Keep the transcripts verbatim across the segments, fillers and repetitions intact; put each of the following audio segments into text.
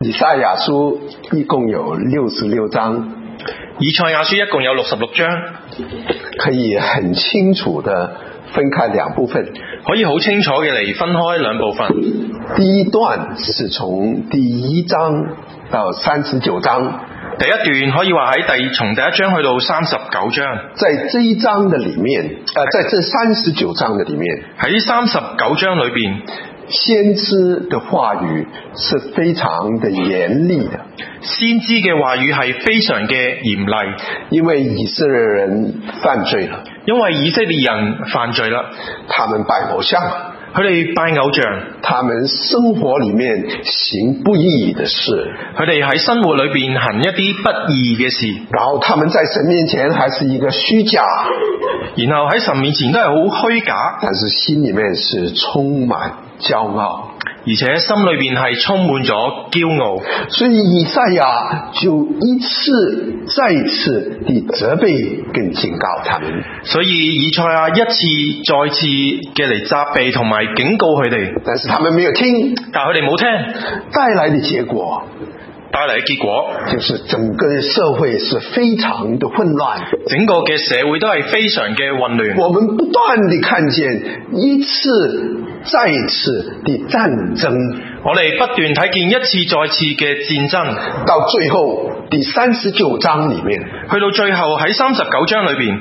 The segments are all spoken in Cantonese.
以賽亞書一共有六十六章， 以賽亞書一共有六十六章， 可以很清楚的分開兩部分， 可以好清楚嘅嚟分開兩部分。 第一段是從第一章到三十九章， 第一段可以話喺第從第一章去到三十九章， 在這一章的裡面，呃，在這三十九章的裡面， 喺三十九章裏邊， 先知的話語是非常的嚴厲的， 先知嘅話語係非常嘅嚴厲， 因為以色列人犯罪了， 因為以色列人犯罪啦， 他們拜偶像， 佢哋拜偶像， 他們生活裡面行不義的事， 佢哋喺生活裏邊行一啲不義嘅事， 然後他們在神面前還是一個虛假， 然後喺神面前都係好虛假， 但是心裡面是充滿驕傲， 而且心裏邊係充滿咗驕傲， 所以以賽亞就一次再一次地責備跟警告他們， 所以以賽亞一次再次嘅嚟責備同埋警告佢哋， 但是他們沒有聽， 但係佢哋冇聽， 帶來的結果帶嚟嘅結果就是整個社會是非常的混亂， 整個嘅社會都係非常嘅混亂。 我們不斷地看見一次再一次的戰爭， 我哋不斷睇見一次再次嘅戰爭， 到最後第三十九章裡面， 去到最後喺三十九章裏邊，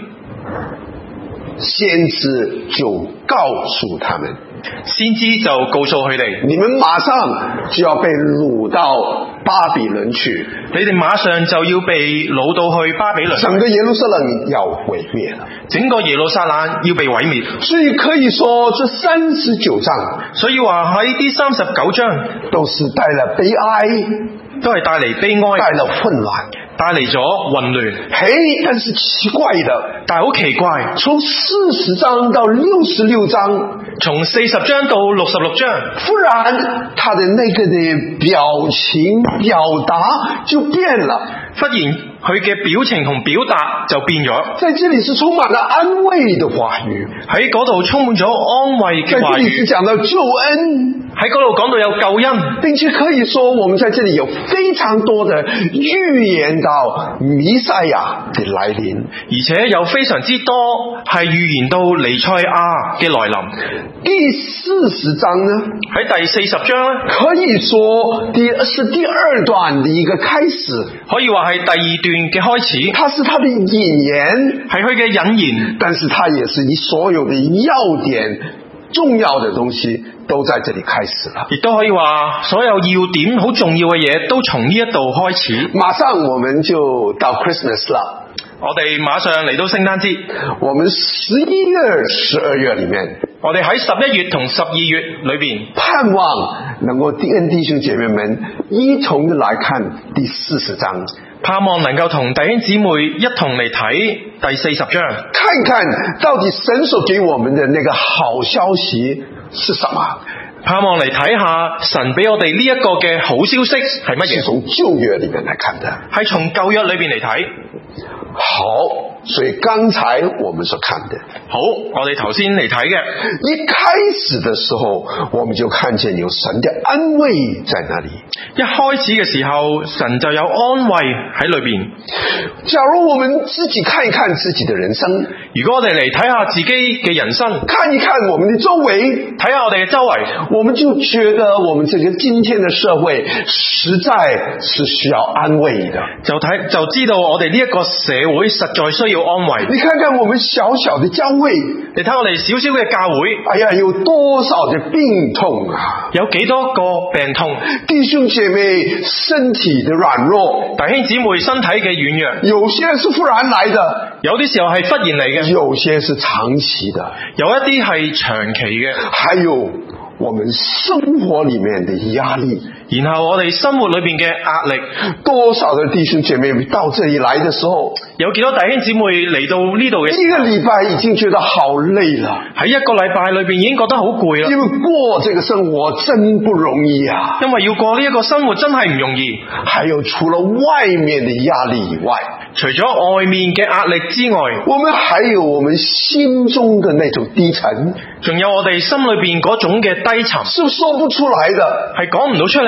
先知就告訴他們， 先知就告訴佢哋， 你們馬上就要被擄到巴比倫去， 你哋馬上就要被擄到去巴比倫， 整個耶路撒冷要毀滅了， 整個耶路撒冷要被毀滅。 所以可以說這三十九章， 所以話喺呢三十九章都是帶了悲哀， 都係帶嚟悲哀， 帶了混亂， 帶嚟咗混亂。 嘿，但是奇怪的， 但係好奇怪， 從四十章到六十六章， 從四十章到六十六章， 忽然他的那個的表情表達就變了， 忽然佢嘅表情同表達就變咗。 在這裡是充滿了安慰的話語， 喺嗰度充滿咗安慰嘅話語， 在這裡是講到救恩， 喺嗰度講到有救恩， 並且可以說我們在這裡有非常多的預言到彌賽亞的來臨， 而且有非常之多係預言到彌賽亞嘅來臨。 第四十章呢， 喺第四十章咧， 可以說第是第二段的一個開始， 可以話係第二段嘅開始， 它是它的引言， 係佢嘅引言， 但是它也是你所有的要點重要的東西都在這裡開始了， 亦都可以話所有要點好重要嘅嘢都從呢一度開始。 馬上我們就到 Christmas 了， 我哋馬上嚟到聖誕節， 我們十一月、十二月裡面， 我哋喺十一月同十二月裏邊， 盼望能夠跟弟兄姐妹們一同的來看第四十章， 盼望能夠同弟兄姊妹一同嚟睇第四十章， 看看到底神所給我們的那個好消息是什麼， 盼望嚟睇下神俾我哋呢一個嘅好消息係乜嘢， 是從舊約裡面來看的， 係從舊約裏邊嚟睇。 好，所以剛才我們所看的， 好，我哋頭先嚟睇嘅， 一開始的時候，我們就看見有神的安慰在那裡。 一開始嘅時候，神就有安慰喺裏邊。 假如我們自己看一看自己的人生， 如果我哋嚟睇下自己嘅人生， 看一看我們的周圍， 睇下我哋嘅周圍， 我們就覺得我們這個今天的社會實在是需要安慰的。 就睇就知道我哋呢一個社會實在需要安慰。 你看看我們小小的教會， 你睇我哋小小嘅教會， 哎呀，有多少的病痛啊！ 有幾多個病痛， 弟兄姐妹身體的軟弱， 弟兄姊妹身體嘅軟弱， 有些是忽然來的， 有啲時候係忽然嚟嘅， 有些是長期的， 有一啲係長期嘅， 還有我們生活裡面的壓力。 然後我哋生活裏邊嘅壓力， 多少的弟兄姐妹到這裡來的時候， 有幾多弟兄姊妹嚟到呢度嘅一個禮拜已經覺得好累了， 喺一個禮拜裏邊已經覺得好攰啦， 因為過這個生活真不容易啊！ 因為要過呢一個生活真係唔容易。 還有除了外面的壓力以外， 除咗外面嘅壓力之外， 我們還有我們心中的那種低沉， 仲有我哋心裏邊嗰種嘅低沉， 是說不出來的， 係講唔到出嚟。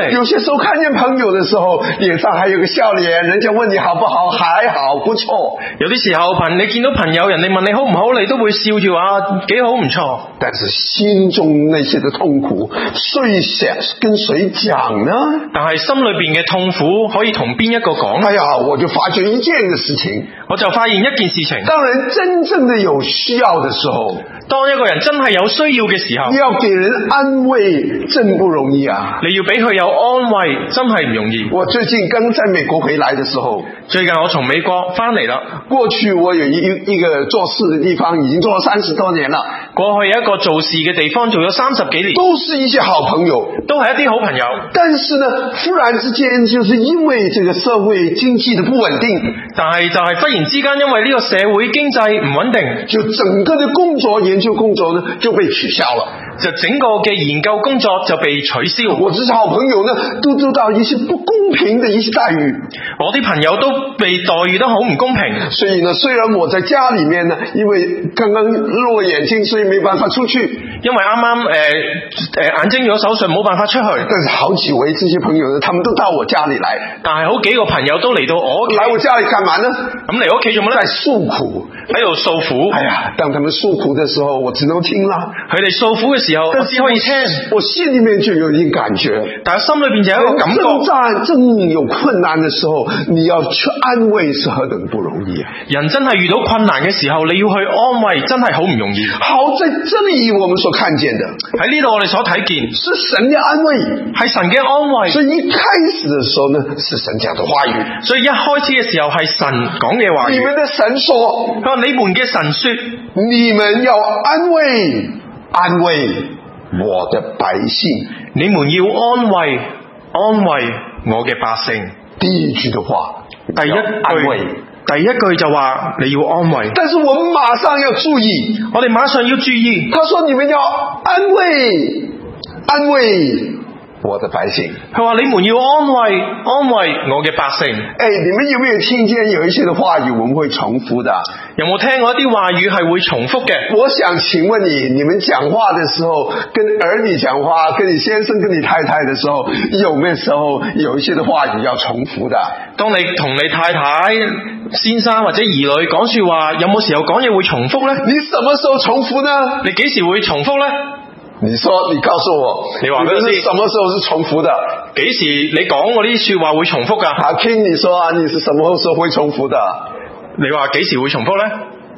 嚟。 有些時候看見朋友的時候，臉上還有個笑臉，人家問你好不好，還好不錯。 有啲時候朋你見到朋友，人哋問你好唔好，你都會笑住話幾好唔錯。 但是心中那些的痛苦，誰想跟誰講呢？ 但係心裏邊嘅痛苦可以同邊一個講？ 哎呀，我就發覺一件嘅事情， 我就發現一件事情。 當人真正的有需要的時候， 當一個人真係有需要嘅時候， 你要給人安慰，真不容易啊！ 你要俾佢有安慰，真係唔容易。 我最近剛在美國回來的時候， 最近我從美國翻嚟啦。 過去我有一一個做事的地方，已經做了三十多年了。 過去有一個做事嘅地方做咗三十幾年， 都是一些好朋友， 都係一啲好朋友。 但是呢，忽然之間就是因為這個社會經濟的不穩定， 但係就係忽然之間因為呢個社會經濟唔穩定， 就整個的工作研究工作呢就被取消了， 就整個嘅研究工作就被取消。 我這些好朋友呢都得到一些不公平的一些待遇， 我啲朋友都被待遇得好唔公平。 所以呢，雖然我在家裡面呢，因為剛剛落眼睛，所以沒辦法出去， 因為啱啱誒誒眼睛做咗手術冇辦法出去， 但是好幾位這些朋友呢，他們都到我家裡來， 但係好幾個朋友都嚟到我屋企， 來我家裡幹嘛呢？ 咁嚟我屋企做乜咧？ 在訴苦， 喺度訴苦。 哎呀，當他們訴苦的時候，我只能聽啦。 佢哋訴苦嘅時候，我只可以聽， 我心裡面就有一點感覺， 但係心裏邊就有一個感覺。 正在正有困難的時候，你要去安慰是何等不容易啊！ 人真係遇到困難嘅時候，你要去安慰，真係好唔容易。 好，在這裡我們所看見的， 喺呢度我哋所睇見是神的安慰， 係神嘅安慰。 所以一開始的時候呢，是神講的話語。 所以一開始嘅時候係神講嘅話語。 你們的神說， 佢話你們嘅神說， 你們要安慰安慰我的百姓， 你們要安慰安慰我嘅百姓。 第一句的話， 第一安慰， 第一句就話你要安慰。 但是我們馬上要注意， 我哋馬上要注意。 他說你們要安慰安慰我的百姓， 佢話你們要安慰安慰我嘅百姓。 哎，你們有沒有聽見有一些的話語我們會重複的？ 有冇聽過一啲話語係會重複嘅？ 我想請問你，你們講話的時候，跟兒女講話，跟你先生、跟你太太的時候，有沒有時候有一些的話語要重複的？ 當你同你太太、先生或者兒女講說話，有冇時候講嘢會重複呢？ 你什麼時候重複呢？ 你幾時會重複呢？ 你說，你告訴我， 你話俾我知， 什麼時候是重複的？ 幾時你講我呢啲說話會重複噶？ 阿 King，你說啊，你是什麼時候會重複的？ 你話幾時會重複呢？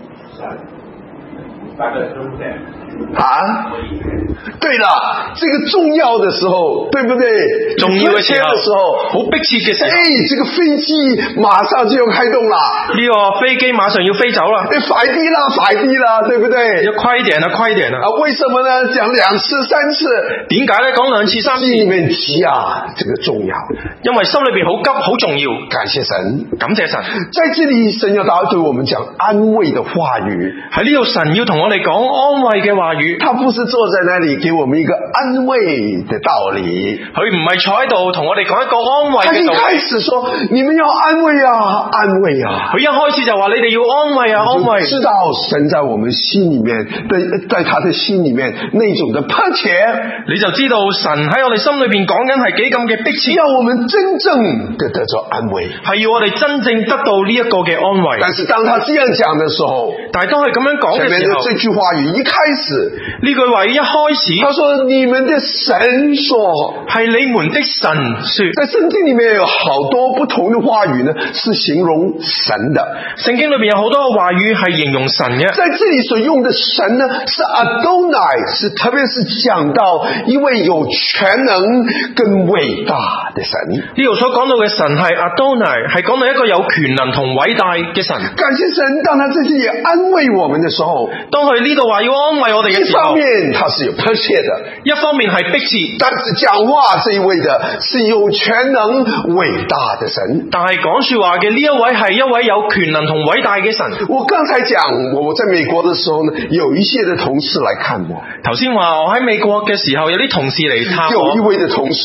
八個鐘頭。 啊，對了，這個重要的時候，對不對？ 重要的時候， 的時候， 好迫切嘅時候， 哎，這個飛機馬上就要開動啦， 呢個飛機馬上要飛走啦， 哎，快啲啦，快啲啦，對不對？ 要快點啦，快點啦！ 啊，為什麼呢？講兩次、三次， 點解呢？講兩次、三次， 心裏面急啊，這個重要， 因為心裏邊好急，好重要。 感謝神， 感謝神， 在這裏神要對我們講安慰的話語， 喺呢度神要同我哋講安慰嘅話語。 他不是坐在那裏給我們一個安慰的道理， 佢唔係坐喺度同我哋講一個安慰嘅道理。 他一開始說你們要安慰啊，安慰啊。 佢一開始就話你哋要安慰啊，安慰。 知道神在我們心裏面，在在他的心裏面那種的迫切， 你就知道神喺我哋心裏邊講緊係幾咁嘅迫切， 要我們真正的得着安慰， 係要我哋真正得到呢一個嘅安慰。 但是當他這樣講的時候， 但係當佢咁樣講嘅時候， 這句話語一開始。 呢句話一開始， 他說你們的神說， 係你們的神說。 在聖經裏面有好多不同的話語呢，是形容神的。 聖經裏面有好多話語係形容神嘅。 在這裏所用的神呢，是 Adonai， 是特別是講到一位有全能跟偉大的神。 呢度所講到嘅神係 Adonai， 係講到一個有權能同偉大嘅神。 感謝神，當他在這裏安慰我們的時候， 當佢呢度話要安慰我哋嘅時候， 一方面他是有迫切的， 一方面係迫切， 但是講話這一位的是有全能偉大的神。 但係講說話嘅呢一位係一位有權能同偉大嘅神。 我剛才講我我在美國的時候呢，有一些的同事來看我。 頭先話我喺美國嘅時候，有啲同事嚟探我。 有一位的同事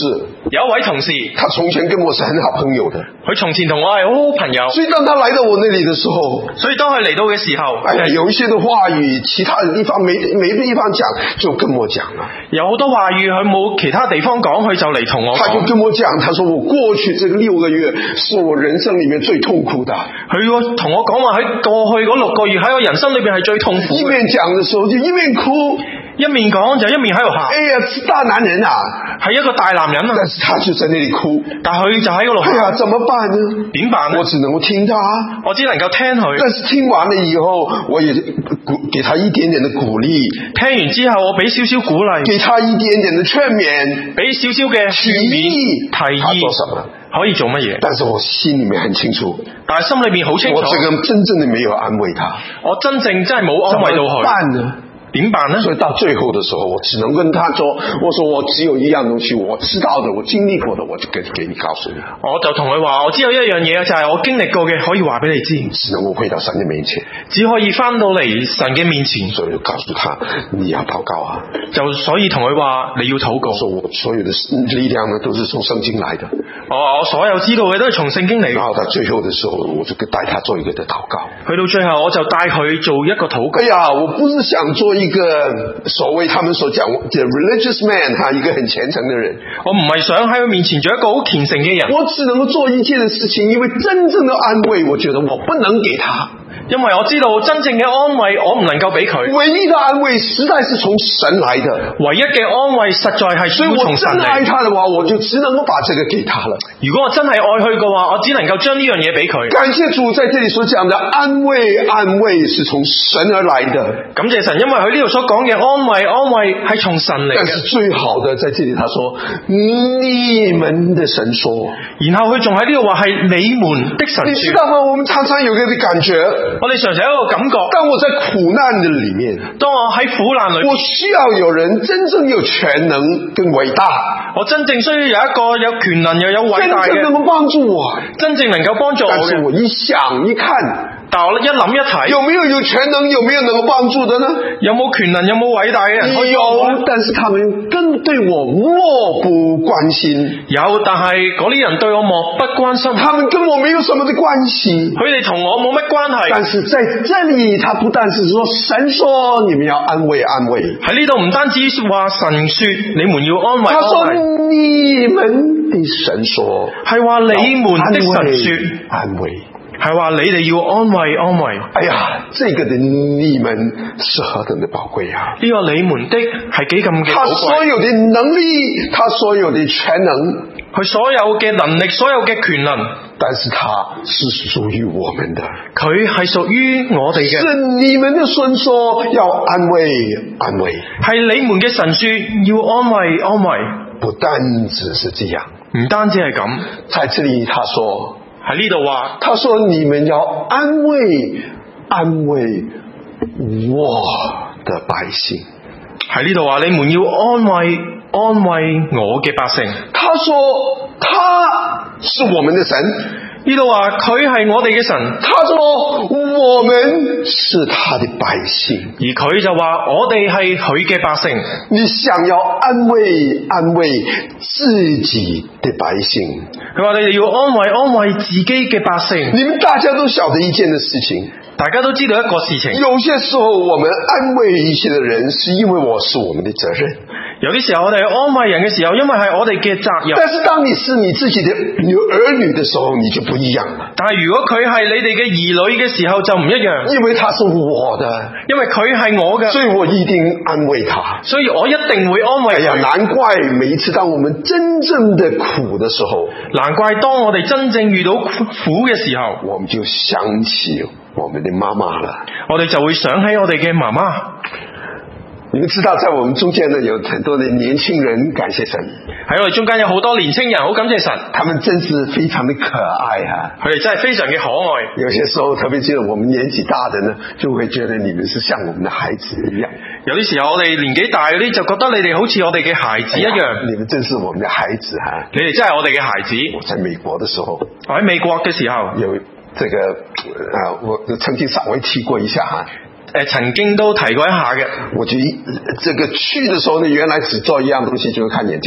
有一位同事， 他從前跟我是很好朋友的， 佢從前同我係好好朋友， 所以當他來到我那裡的時候， 所以當佢嚟到嘅時候， 哎呀，有一些的話語，其他的地方沒沒地方講，就跟我講了。 有好多話語佢冇其他地方講，佢就嚟同我講。 他就跟我講，他說我過去這個六個月是我人生裡面最痛苦的。 佢同我講話喺過去嗰六個月喺我人生裏邊係最痛苦嘅。 一面講的時候就一面哭， 一面講就一面喺度喊。 哎呀，是大男人啊， 係一個大男人啊， 但是他就在那裡哭， 但佢就喺嗰度喊。 哎呀，怎麼辦呢？ 點辦呢？ 我只能夠聽他， 我只能夠聽佢。 但是聽完了以後，我也鼓給他一點點的鼓勵。 聽完之後，我俾少少鼓勵， 給他一點點的勸勉， 俾少少嘅勸勉提議， 他做什麼？ 可以做乜嘢？ 但是我心裡面很清楚， 但係心裏面好清楚， 我這個真正的沒有安慰他， 我真正真係冇安慰到佢。 怎麼辦呢？ 點辦呢？ 所以到最後的時候，我只能跟他說，我說我只有一樣東西，我知道的，我經歷過的，我就給給你告訴你。 我就同佢話，我知道一樣嘢，就係我經歷過嘅，可以話俾你知。 只能夠回到神的面前， 只可以翻到嚟神嘅面前。 所以就告訴他，你要禱告啊！ 就所以同佢話，你要禱告。 說我所有的力量呢，都是從聖經來的。 我我所有知道嘅都係從聖經嚟。 然後到最後的時候，我就帶他做一個的禱告。 去到最後，我就帶佢做一個禱告。 哎呀，我不是想做一個所謂他們所講的 religious man 哈，一個很虔誠的人。 我唔係想喺佢面前做一個好虔誠嘅人。 我只能夠做一件的事情，因為真正的安慰，我覺得我不能給他。 因為我知道真正嘅安慰我唔能夠俾佢， 唯一的安慰實在是從神來的， 唯一嘅安慰實在係需要從神嚟。 所以我真愛他的話，我就只能夠把這個給他了。 如果我真係愛佢嘅話，我只能夠將呢樣嘢俾佢。 感謝主在這裡所講的安慰，安慰是從神而來的。 感謝神，因為佢呢度所講嘅安慰，安慰係從神嚟嘅。 但是最好的在這裡，他說你們的神說， 然後佢仲喺呢度話係你們的神說。 你知道嗎？我們常常有個感覺。 我哋常常有一個感覺， 當我在苦難的裏面， 當我喺苦難裏面， 我需要有人真正有全能跟偉大， 我真正需要有一個有權能又有偉大嘅， 真正能夠幫助我， 真正能夠幫助我嘅。 但是我一想一看， 但我一諗一睇， 有沒有有全能，有沒有能夠幫助的呢？ 有冇權能，有冇偉大嘅人可以幫我？ 有，但是他們根對我漠不關心。 有，但係嗰啲人對我漠不關心。 他們跟我沒有什麼的關係， 佢哋同我冇乜關係。 但是在這裡，他不但是說神說你們要安慰安慰， 喺呢度唔單止話神說你們要安慰安慰， 他說你們的神說， 係話你們的神說安慰。 係話你哋要安慰安慰。 哎呀，這個的你們是何等的寶貴啊！ 呢個你們的係幾咁嘅寶貴。 他所有的能力，他所有的全能， 佢所有嘅能力，所有嘅權能， 但是他是屬於我們的。 佢係屬於我哋嘅。 是你們的神說要安慰安慰， 係你們嘅神說要安慰安慰。 不單只是這樣， 唔單止係咁， 在這裡他說。 喺呢度話， 他說你們要安慰安慰我的百姓。 喺呢度話你們要安慰安慰我嘅百姓。 他說他是我們的神。 呢度話佢係我哋嘅神。 他說我們是他的百姓， 而佢就話我哋係佢嘅百姓。 你想要安慰安慰自己的百姓， 佢話你哋要安慰安慰自己嘅百姓。 你們大家都曉得一件的事情， 大家都知道一個事情， 有些時候我們安慰一些的人，是因為我是我們的責任。 有啲時候我哋安慰人嘅時候，因為係我哋嘅責任。 但是當你是你自己的兒女的時候，你就不一樣了。 但係如果佢係你哋嘅兒女嘅時候就唔一樣， 因為他是我的， 因為佢係我嘅， 所以我一定安慰他。 所以我一定會安慰佢。 哎呀，難怪每一次當我們真正的苦的時候， 難怪當我哋真正遇到苦嘅時候， 我們就想起我們的媽媽了。 我哋就會想起我哋嘅媽媽。 你們知道在我們中間呢，有很多的年輕人，感謝神。 喺我哋中間有好多年輕人，好感謝神。 他們真是非常的可愛啊！ 佢哋真係非常嘅可愛。 有些時候，特別是我們年紀大的呢，就會覺得你們是像我們的孩子一樣。 有啲時候我哋年紀大嗰啲就覺得你哋好似我哋嘅孩子一樣。 哎，你們真是我們的孩子哈！ 你哋真係我哋嘅孩子。 我在美國的時候， 我喺美國嘅時候， 有這個啊，我曾經稍微提過一下哈。 誒，曾經都提過一下嘅。 我就這個去的時候呢，原來只做一樣東西，就是看眼睛。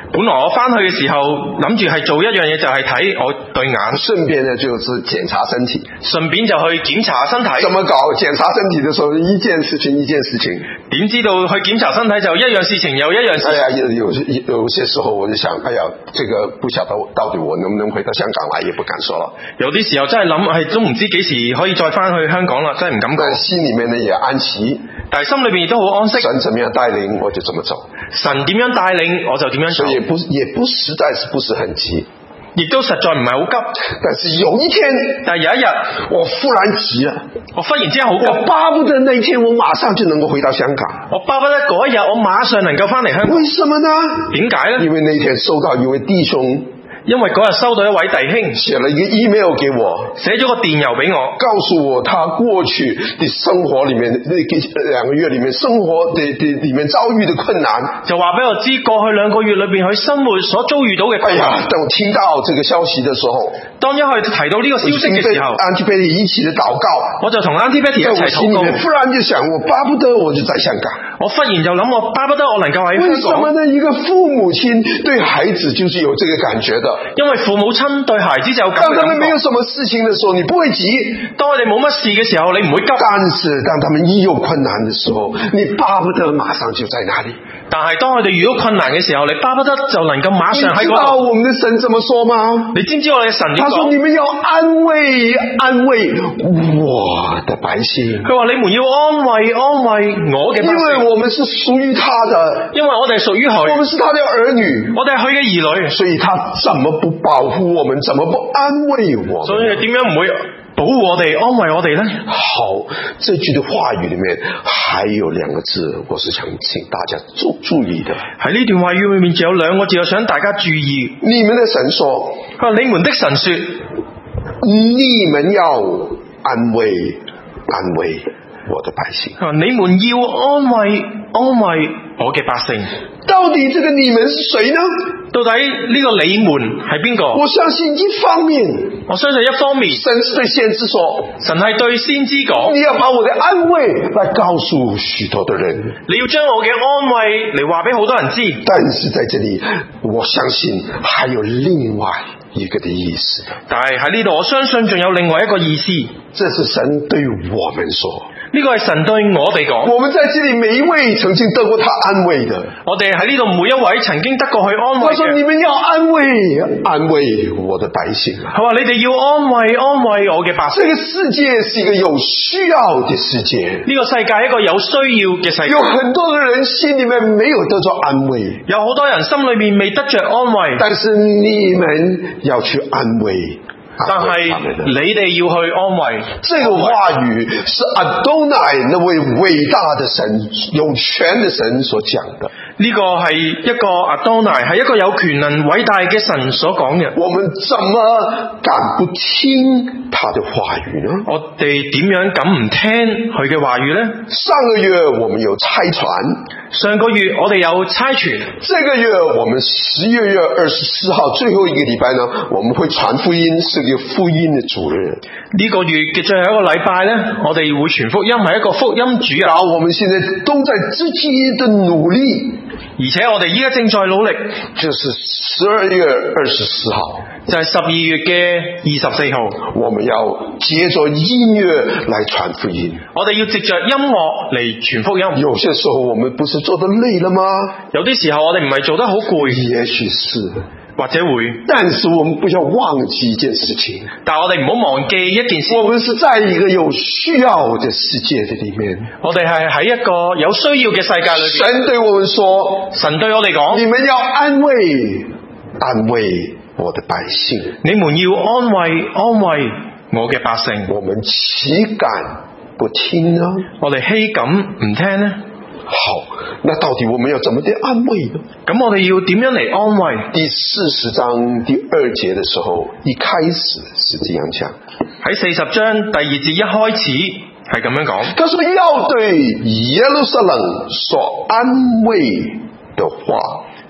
本來我翻去嘅時候諗住係做一樣嘢，就係睇我對眼， 順便呢就是檢查身體， 順便就去檢查身體。 怎麼搞？檢查身體的時候，一件事情一件事情， 點知道去檢查身體就一樣事情又一樣事情。 哎呀，有有有些時候我就想，哎呀，這個不曉得到底我能不能回到香港來，也不敢說了。 有啲時候真係諗，係都唔知幾時可以再翻去香港啦，真係唔敢講。 但心裏面呢也安息， 但係心裏邊亦都好安息。 神怎麼樣帶領，我就怎麼走。 神點樣帶領，我就點樣走。 所以也不也不實在是不是很急， 亦都實在唔係好急。 但是有一天， 但係有一日， 我忽然急了， 我忽然之間好急， 我巴不得那一天我馬上就能夠回到香港。 我巴不得嗰一日我馬上能夠翻嚟香港。 為什麼呢？ 點解呢？ 因為那一天收到一位弟兄。 因為嗰日收到一位弟兄寫了一個 email 給我， 寫咗個電郵俾我， 告訴我他過去的生活裏面，那兩個月裏面生活的的裏面遭遇的困難， 就話俾我知過去兩個月裏邊佢生活所遭遇到嘅困難。 哎呀，當我聽到這個消息的時候， 當一去提到呢個消息嘅時候， 安提貝蒂一起的禱告， 我就同安提貝蒂一齊禱告。 忽然就想，我巴不得我就在香港。 我忽然就諗，我巴不得我能夠喺香港。 為什麼呢？一個父母親對孩子就是有這個感覺的。因為父母親對孩子就有咁嘅感覺。 當他們沒有什麼事情的時候，你不會急； 當佢哋冇乜事嘅時候，你唔會急。 但是當他們一有困難的時候，你巴不得馬上就在那裡。 但係當佢哋遇到困難嘅時候，你巴不得就能夠馬上喺嗰度。 你知道我們的神怎麼說嗎？ 你知唔知我哋嘅神點講？ 他說：你們要安慰安慰我的百姓。 佢話你們要安慰安慰我嘅百姓。 因為我們是屬於他的， 因為我哋屬於佢， 我們是他的兒女， 我哋係佢嘅兒女， 所以他怎麼不保護我們，怎麼不安慰我們？ 所以點樣唔會保護我哋、安慰我哋呢？ 好，這句的話語裏面還有兩個字，我是想請大家注注意的。 喺呢段話語裏面仲有兩個字，我想大家注意。 你們的神說， 佢話你們的神說， 你們要安慰安慰我的百姓。 佢話你們要安慰安慰我嘅百姓。 到底這個你們是誰呢？ 到底呢個你們係邊個？ 我相信一方面， 我相信一方面， 神是對先知說， 神係對先知講， 你要把我的安慰來告訴許多的人， 你要將我嘅安慰嚟話俾好多人知。 但是在這裏，我相信還有另外一個的意思。 但係喺呢度，我相信仲有另外一個意思。 這是神對我們說。 呢個係神對我哋講， 我們在這裏每一位曾經得過他安慰的， 我哋喺呢度每一位曾經得過去安慰嘅。 他說：你們要安慰安慰我的百姓。 佢話你哋要安慰安慰我嘅百姓。 這個世界是一個有需要的世界， 呢個世界係一個有需要嘅世界。 有很多的人心裏面沒有得着安慰， 有好多人心裏面未得着安慰， 但是你們要去安慰。 但係你哋要去安慰。 這個話語是阿多乃那位偉大的神、有權的神所講的。 呢個係一個阿多乃，係一個有權能偉大嘅神所講嘅。 我們怎麼敢不聽他的話語呢？ 我哋點樣敢唔聽佢嘅話語呢？ 上個月我們有差傳， 上個月我哋有差傳。 這個月我們十月月二十四號最後一個禮拜呢，我們會傳福音，是個福音的主日。呢個月嘅最後一個禮拜呢，我哋會傳福音，係一個福音主日。 然後我們現在都在積極的努力， 而且我哋依家正在努力， 就是十二月二十四號， 就係十二月嘅二十四號， 我們要借着音樂來傳福音。 我哋要藉着音樂嚟傳福音。 有些時候我們不是做得累了嗎？ 有啲時候我哋唔係做得好攰， 也許是， 或者會， 但是我們不要忘記一件事情。 但我哋唔好忘記一件事， 我們是在一個有需要的世界的裏面， 我哋係喺一個有需要嘅世界裏邊。 神對我們說， 神對我哋講， 你們要安慰安慰我的百姓， 你們要安慰安慰我嘅百姓。 我們豈敢不聽呢？ 我哋豈敢唔聽呢？ 好，那到底我們要怎麼的安慰呢？ 咁我哋要點樣嚟安慰？ 第四十章第二節的時候，一開始是這樣講。 喺四十章第二節一開始係咁樣講。 他說要對耶路撒冷說安慰的話。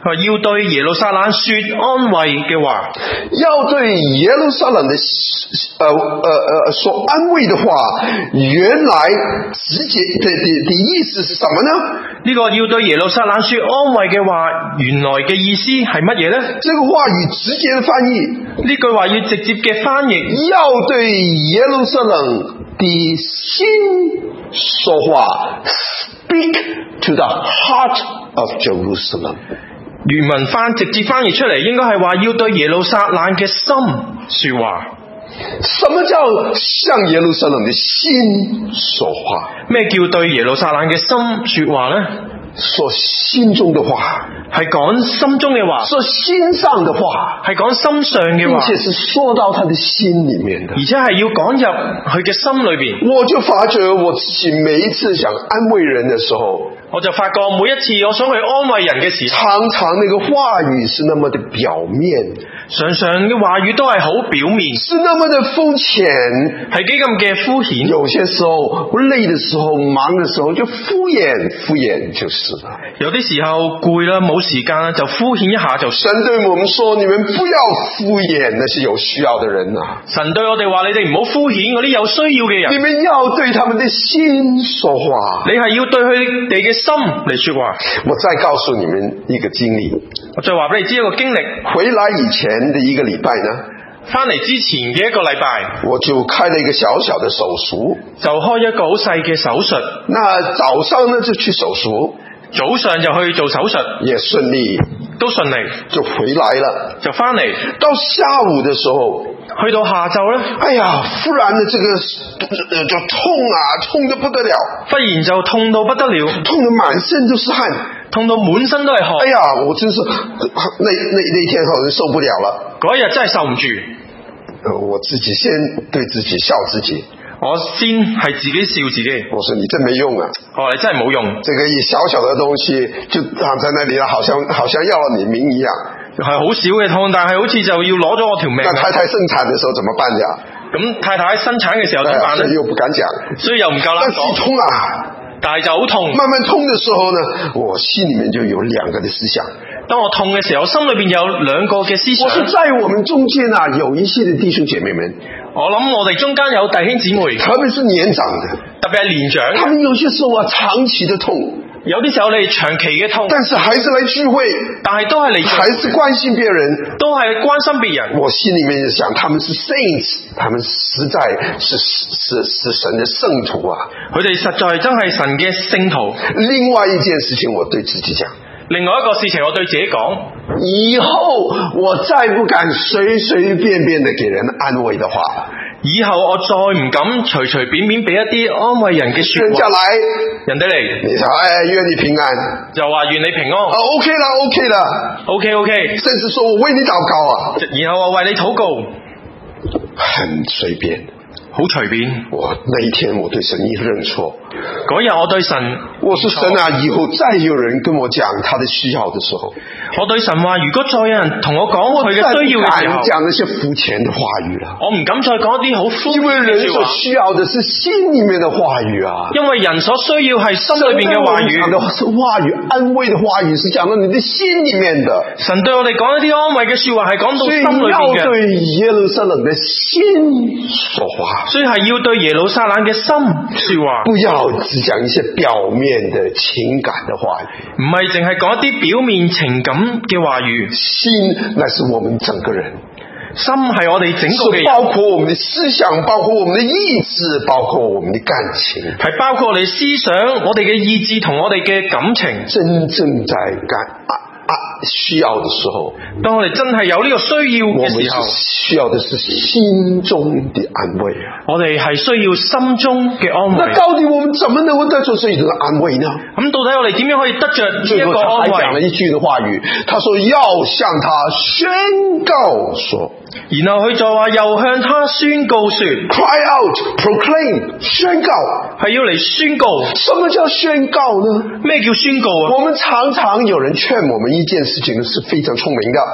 佢話要對耶路撒冷說安慰嘅話， 要對耶路撒冷的呃呃呃說安慰的話，原來直接的的的意思是什麼呢？ 呢個要對耶路撒冷說安慰嘅話，原來嘅意思係乜嘢呢？ 這個話語直接的翻譯， 呢句話要直接嘅翻譯， 要對耶路撒冷的心說話 ，speak to the heart of Jerusalem。 原文翻直接翻譯出嚟，應該係話要對耶路撒冷嘅心說話。 什麼叫向耶路撒冷的心說話？ 咩叫對耶路撒冷嘅心說話呢？ 說心中的話， 係講心中嘅話， 說心上的話， 係講心上嘅話， 並且是說到他的心裏面的， 而且係要講入佢嘅心裏邊。 我就發覺我自己每一次想安慰人的時候， 我就發覺每一次我想去安慰人嘅時候， 常常那個話語是那麼的表面， 常常嘅話語都係好表面， 是那麼的膚淺， 係幾咁嘅敷衍。 有些時候累的時候、忙的時候就敷衍敷衍就是了。 有啲時候攰啦，冇時間啦，就敷衍一下就。 神對我們說：你們不要敷衍那些有需要的人啊！ 神對我哋話：你哋唔好敷衍嗰啲有需要嘅人。 你們要對他們的心說話。 你係要對佢哋嘅心嚟說話。 我再告訴你們一個經歷， 我再話俾你知一個經歷。 回來以前的一個禮拜呢， 翻嚟之前嘅一個禮拜， 我就開了一個小小的手術， 就開一個好細嘅手術。 那早上呢就去手術， 早上就去做手術， 也順利， 都順利， 就回來了， 就翻嚟。 到下午的時候， 去到下晝呢， 哎呀，忽然的這個呃就痛啊，痛得不得了， 忽然就痛到不得了， 痛得滿身都是汗， 痛到滿身都係汗。 哎呀，我真是那那那天好像受不了了， 嗰一日真係受唔住。 呃，我自己先對自己笑自己， 我先係自己笑自己。 我說你真沒用啊！ 我話你真係冇用， 這個一小小的東西就躺在那裏了，好像好像要了你命一樣。 係好少嘅痛，但係好似就要攞咗我條命。 那太太生產的時候怎麼辦呀？ 咁太太生產嘅時候點辦呢？ 所以又不敢講， 所以又唔夠膽講。 痛啊！ 但係就好痛。 慢慢痛的時候呢，我心裏面就有兩個的思想。 當我痛嘅時候，我心裏邊有兩個嘅思想。 我說在我們中間啊，有一些的弟兄姐妹們， 我諗我哋中間有弟兄姊妹， 特別是年長的， 特別係年長， 他們有些時候啊，長期的痛， 有啲時候你長期嘅痛， 但是還是來聚會， 但係都係嚟， 還是關心別人， 都係關心別人。 我心裏面就想，他們是 saints，他們實在是是是神的聖徒啊！ 佢哋實在真係神嘅聖徒。 另外一件事情，我對自己講。 另外一個事情，我對自己講， 以後我再不敢隨隨便便的給人安慰的話， 以後我再唔敢隨隨便便俾一啲安慰人嘅說話。 人家來， 人哋嚟， 你說哎，願你平安， 就話願你平安。 哦 ，OK 啦 ，OK 啦 ，OK OK， 甚至說我為你禱告啊， 然後我為你禱告， 很隨便。 好隨便。 我那一天我對神一認錯， 嗰日我對神， 我說神啊，以後再有人跟我講他的需要的時候， 我對神話，如果再有人同我講佢嘅需要嘅時候， 我再不敢講那些膚淺的話語了。 我唔敢再講一啲好膚淺嘅話。 因為人所需要的是心裏面的話語啊。 因為人所需要係心裏面嘅話語。 神對我們講的話語，安慰的話語是講到你的心裏面的。 神對我哋講一啲安慰嘅說話係講到心裏面嘅。 所以要對耶路撒冷的心說話。 所以係要對耶路撒冷嘅心說話。 不要只講一些表面的情感的話語。 唔係淨係講一啲表面情感嘅話語。 心乃是我們整個人。 心係我哋整個嘅人， 包括我們的思想，包括我們的意志，包括我們的感情， 係包括我哋思想、我哋嘅意志同我哋嘅感情。 真正在感啊啊需要的時候， 當我哋真係有呢個需要嘅時候， 我們需要的是心中的安慰啊！ 我哋係需要心中嘅安慰。 那到底我們怎麼能夠得到這一種安慰呢？ 咁到底我哋點樣可以得着呢一個安慰？ 最後他還講了一句的話語，他說要向他宣告說。 然後佢就話又向他宣告說 ，cry out, proclaim， 宣告， 係要嚟宣告。 什麼叫宣告呢？ 咩叫宣告啊？ 我們常常有人勸我們一件事情是非常聰明的。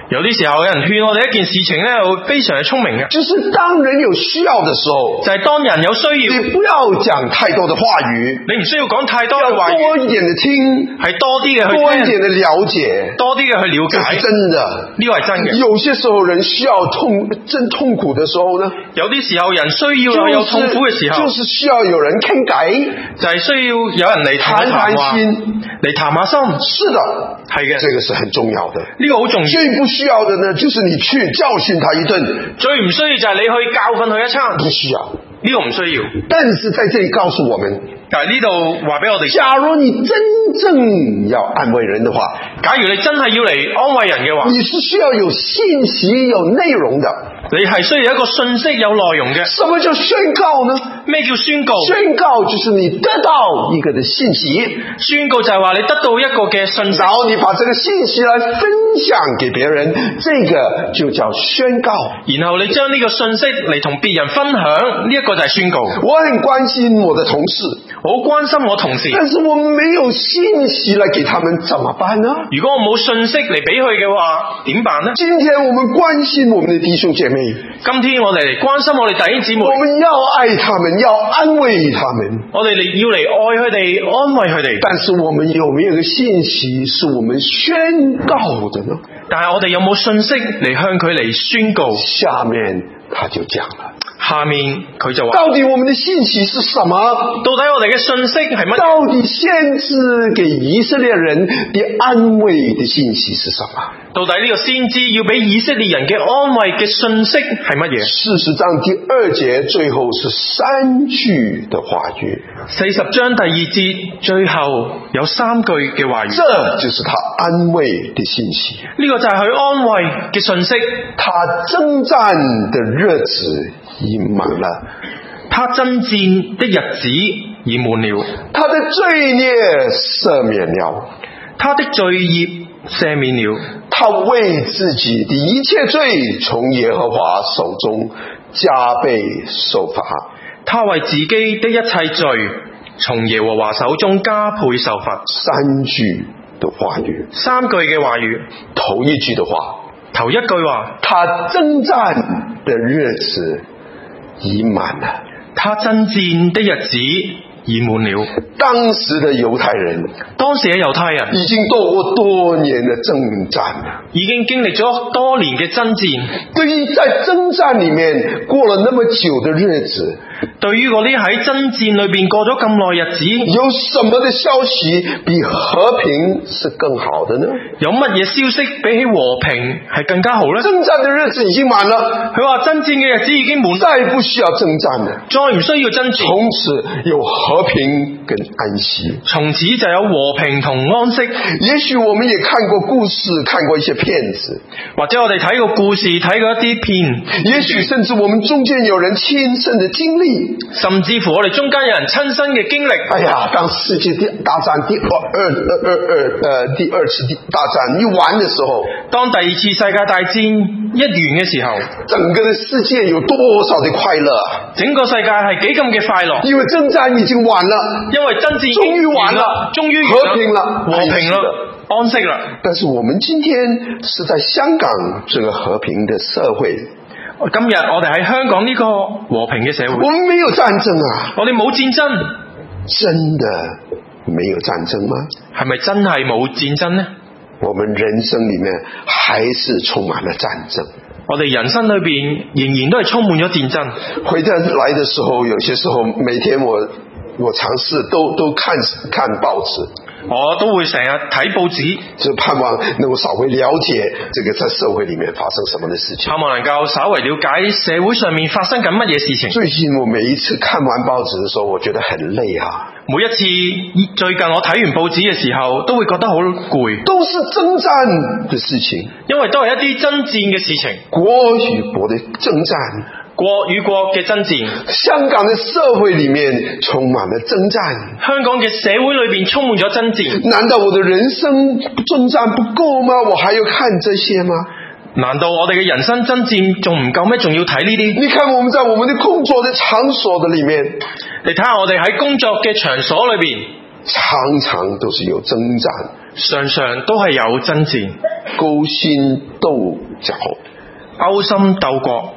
有啲時候有人勸我哋一件事情咧，會非常嘅聰明嘅， 就是當人有需要的時候， 就係當人有需要， 你不要講太多的話語， 你唔需要講太多嘅話要語， 多一點的聽， 係多啲嘅去多一點聽， 的了解， 多啲嘅去了解， 這是真的。 呢個係真嘅。 有些時候人需要痛真痛苦的時候呢， 有啲時候人需要有痛苦嘅時候， 就是需要有人傾偈， 就係需要有人嚟談談話，嚟談下心。 是的， 係嘅， 這個是很重要的。 呢個好重要。 最不需要的呢，就是你去教訓他一頓， 最唔需要就係你去教訓佢一餐， 不需要。 呢個唔需要。 但是在這裡告訴我們， 但係呢度話俾我哋， 假如你真正要安慰人的話， 假如你真係要嚟安慰人嘅話， 你是需要有信息、有內容的。 你係需要一個信息有內容嘅。 什麼叫宣告呢？ 咩叫宣告？ 宣告就是你得到一個的信息， 宣告就係話你得到一個嘅信息， 然後你把這個信息來分享給別人，這個就叫宣告。 然後你將呢個信息嚟同別人分享，呢、這、一個就係宣告。 我很關心我的同事， 我好關心我同事， 但是我沒有信息來給他們，怎麼辦呢？如果我冇信息嚟俾佢嘅話，點辦呢？ 今天我們關心我們的弟兄姐妹， 今天我哋嚟關心我哋弟兄姊妹， 我們要愛他們，要安慰他們， 我哋嚟要嚟愛佢哋，安慰佢哋。 但是我們有沒有一個信息是我們宣告的呢？ 但係我哋有冇信息嚟向佢嚟宣告？ 下面他就講了。 下面佢就話： 到底我們的信息是什麼？ 到底我哋嘅信息係乜？ 到底先知給以色列人的安慰的信息是什麼？ 到底呢個先知要俾以色列人嘅安慰嘅信息係乜嘢？ 四十章第二節最後是三句的話語。 四十章第二節最後有三句嘅話語。 這就是他安慰的信息。 呢、這個就係佢安慰嘅信息。 他征戰的日子已滿了， 他征戰的日子已滿了， 他的罪孽赦免了， 他的罪孽赦免了， 他為自己的一切罪從耶和華手中加倍受罰， 他為自己的一切罪從耶和華手中加倍受罰。 三句的話語， 三句嘅話語， 頭一句的話， 頭一句話， 他征戰的日子已滿了， 他征戰的日子已滿了。 當時的猶太人， 當時嘅猶太人已經度過多年的征戰了， 已經經歷咗多年嘅征戰。 對於在征戰裏面過了那麼久的日子， 對於嗰啲喺征戰裏邊過咗咁耐日子， 有什麼的消息比和平是更好的呢？ 有乜嘢消息比起和平係更加好呢？ 征戰的日子已經滿了， 佢話征戰嘅日子已經滿， 再不需要征戰了， 再唔需要征戰， 從此有和平跟安息， 從此就有和平同安息。 也許我們也看過故事，看過一些片子， 或者我哋睇過故事，睇過一啲片， 也許甚至我們中間有人親身的經歷， 甚至乎我哋中間有人親身嘅經歷。 哎呀，當世界大戰第二二二二呃第二次大戰一完的時候， 當第二次世界大戰一完嘅時候， 整個的世界有多少的快樂？ 整個世界係幾咁嘅快樂？ 因為征戰已經完了， 因為征戰終於完了， 終於和平了， 和平了，安息了。 但是我們今天是在香港這個和平的社會。 今日我哋喺香港呢個和平嘅社會， 我們沒有戰爭啊， 我哋冇戰爭， 真的沒有戰爭嗎？ 係咪真係冇戰爭呢？ 我們人生裏面還是充滿了戰爭， 我哋人生裏邊仍然都係充滿咗戰爭。 回家來的時候，有些時候每天我我嘗試都都看看報紙。 我都會成日睇報紙， 就盼望能夠稍微了解這個在社會裏面發生什麼的事情。 盼望能夠稍微了解社會上面發生緊乜嘢事情。 最近我每一次看完報紙的時候，我覺得很累啊。 每一次最近我睇完報紙嘅時候，都會覺得好攰。 都是征戰的事情， 因為都係一啲征戰嘅事情， 國與國的征戰。 國與國嘅爭戰， 香港的社會裏面充滿了征戰， 香港嘅社會裏邊充滿咗爭戰。 難道我的人生征戰不夠嗎？我還要看這些嗎？ 難道我哋嘅人生爭戰仲唔夠咩？仲要睇呢啲？ 你看我們在我們的工作的場所的裏面， 你睇下我哋喺工作嘅場所裏邊， 常常都是有征戰， 常常都係有爭戰， 勾心鬥角， 勾心鬥角。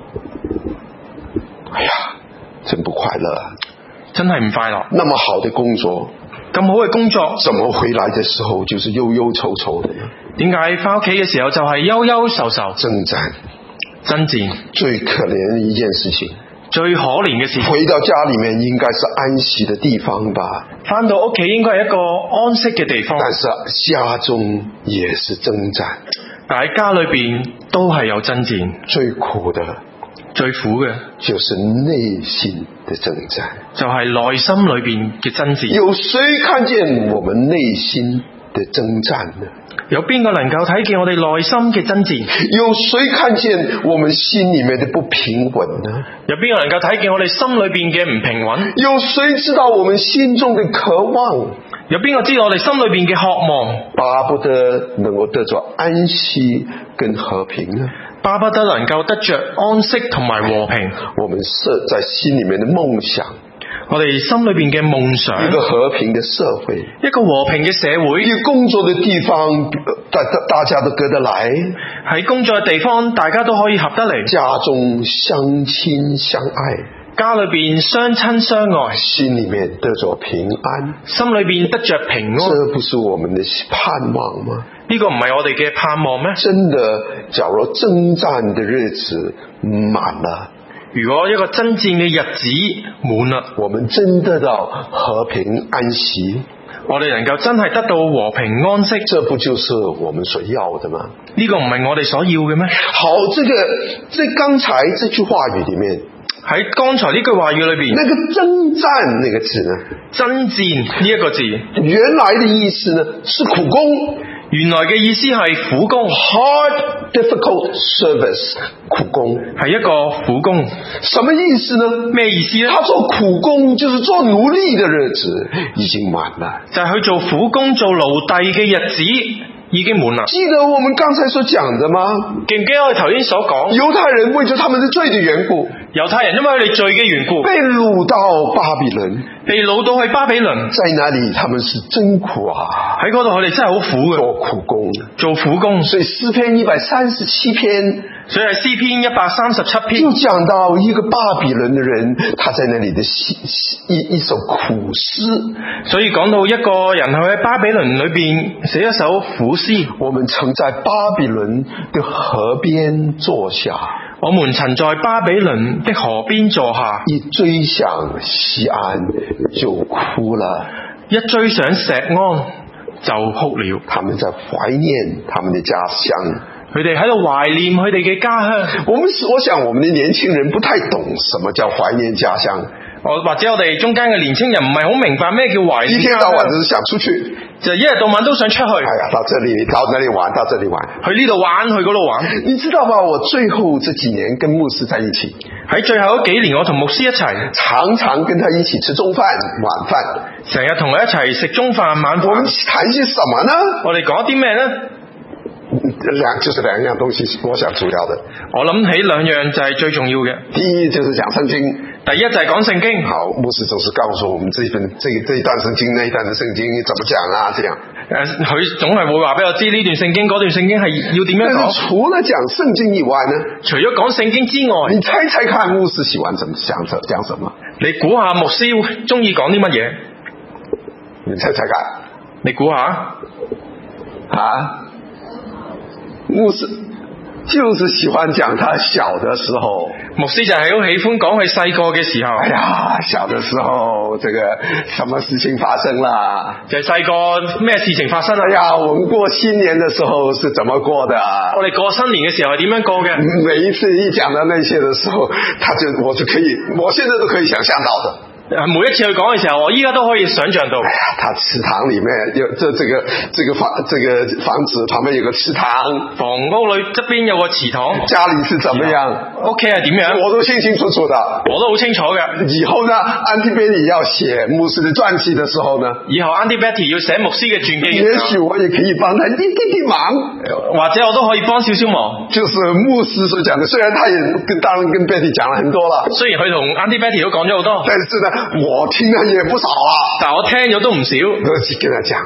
哎呀，真不快樂， 真係唔快樂。 那麼好的工作， 咁好嘅工作， 怎麼回來的時候就是憂憂愁愁的呢？ 點解翻屋企嘅時候就係憂憂愁愁？ 征戰， 爭戰， 最可憐的一件事情。 最可憐嘅事情， 回到家裏面應該是安息的地方吧？ 翻到屋企應該係一個安息嘅地方。 但是家中也是征戰， 但喺家裏邊都係有爭戰。 最苦的， 最苦嘅就是內心的征戰， 就係內心裏邊嘅爭戰。 有誰看見我們內心的征戰呢？ 有邊個能夠睇見我哋內心嘅爭戰？ 有誰看見我們心裏面的不平穩呢？ 有邊個能夠睇見我哋心裏邊嘅唔平穩？ 有誰知道我們心中的渴望？ 有邊個知道我哋心裏邊嘅渴望？ 巴不得能夠得着安息跟和平呢？ 巴不得能夠得着安息同埋和平。 我們設在心裏面的夢想， 我哋心裏邊嘅夢想， 一個和平的社會， 一個和平嘅社會， 一個工作的地方，大大家都隔得來， 喺工作嘅地方大家都可以合得嚟， 家中相親相愛， 家裏邊相親相愛， 心裏面得着平安， 心裏邊得着平安， 這不是我們的盼望嗎？ 呢個唔係我哋嘅盼望咩？ 真的，假如征戰的日子滿了， 如果一個征戰嘅日子滿啦， 我們真得到和平安息， 我哋能夠真係得到和平安息， 這不就是我們所要的嗎？ 呢個唔係我哋所要嘅咩？ 好，這個在剛才這句話語裡面， 喺剛才呢句話語裏邊， 那個征戰那個字呢？ 征戰呢一個字， 原來的意思呢是苦工。 原來嘅意思係苦工 ，hard difficult service， 苦工係一個苦工。 什麼意思呢？ 咩意思呢？ 他做苦工就是做奴隸的日子已經滿了， 就係去做苦工做奴隸嘅日子已經滿啦。 記得我們剛才所講的嗎？ 記唔記得我哋頭先所講？ 猶太人為咗他們的罪的緣故， 猶太人因為佢哋罪嘅緣故， 被擄到巴比倫， 被擄到去巴比倫， 在那裡他們是真苦啊！ 喺嗰度佢哋真係好苦嘅， 做苦工， 做苦工。 所以詩篇一百三十七篇， 所以係詩篇一百三十七篇， 就講到一個巴比倫的人，他在那裡的一一首苦詩。 所以講到一個人佢喺巴比倫裏邊寫一首苦詩。 我們曾在巴比倫的河邊坐下， 我們曾在巴比倫的河邊坐下， 一追想錫安就哭了， 一追想錫安就哭了。 他們在懷念他們的家鄉， 佢哋喺度懷念佢哋嘅家鄉。 我們我想我們的年輕人不太懂什麼叫懷念家鄉， 我或者我哋中間嘅年輕人唔係好明白咩叫懷念家鄉， 一天到晚都是想出去， 就一日到晚都想出去。 哎呀，到這裡到那裡玩，到這裡玩， 去呢度玩，去嗰度玩。 你知道嗎？我最後這幾年跟牧師在一起， 喺最後嗰幾年，我同牧師一齊， 常常跟他一起吃中飯、晚飯， 成日同佢一齊食中飯、晚飯。 我們談些什麼呢？ 我哋講啲咩呢？ 兩就是兩樣東西，我想主要的。 我諗起兩樣就係最重要嘅。 第一就是講聖經， 第一就係講聖經。 好，牧師總是告訴我們這一份、這這一段聖經、那一段的聖經怎麼講啊？這樣， 誒，佢總係會話俾我知呢段聖經、嗰段聖經係要點樣講。 但是除了講聖經以外呢？ 除咗講聖經之外， 你猜猜看，牧師喜歡怎麼講講什麼？ 你估下牧師中意講啲乜嘢？ 你猜猜看， 你估下啊？牧師就是喜歡講他小的時候， 牧師就係好喜歡講佢細個嘅時候。 哎呀，小的時候，這個什麼事情發生啦？ 就係細個咩事情發生啦？ 哎呀，我們過新年的時候是怎麼過的？ 我哋過新年嘅時候係點樣過嘅？ 每一次一講到那些的時候，他就我是可以，我現在都可以想象到的。 每一次去講嘅時候，我依家都可以想象到。 哎呀，他祠堂裏面有這這個這個房這個房子旁邊有個祠堂， 房屋裏側邊有個祠堂， 家裏是怎麼樣？ 屋企係點樣？ 我都清清楚楚的， 我都好清楚嘅。 以後呢，安迪貝里要寫牧師的傳記的時候呢， 以後 Andy Betty 要寫牧師嘅傳記， 也許我也可以幫他一點點忙， 或者我都可以幫少少忙。 就是牧師所講的，雖然他也跟當然跟 Betty 講了很多了， 雖然佢同 Andy Betty 都講咗好多， 但是呢，我聽了也不少啊。 但我聽咗都唔少。 我跟他講，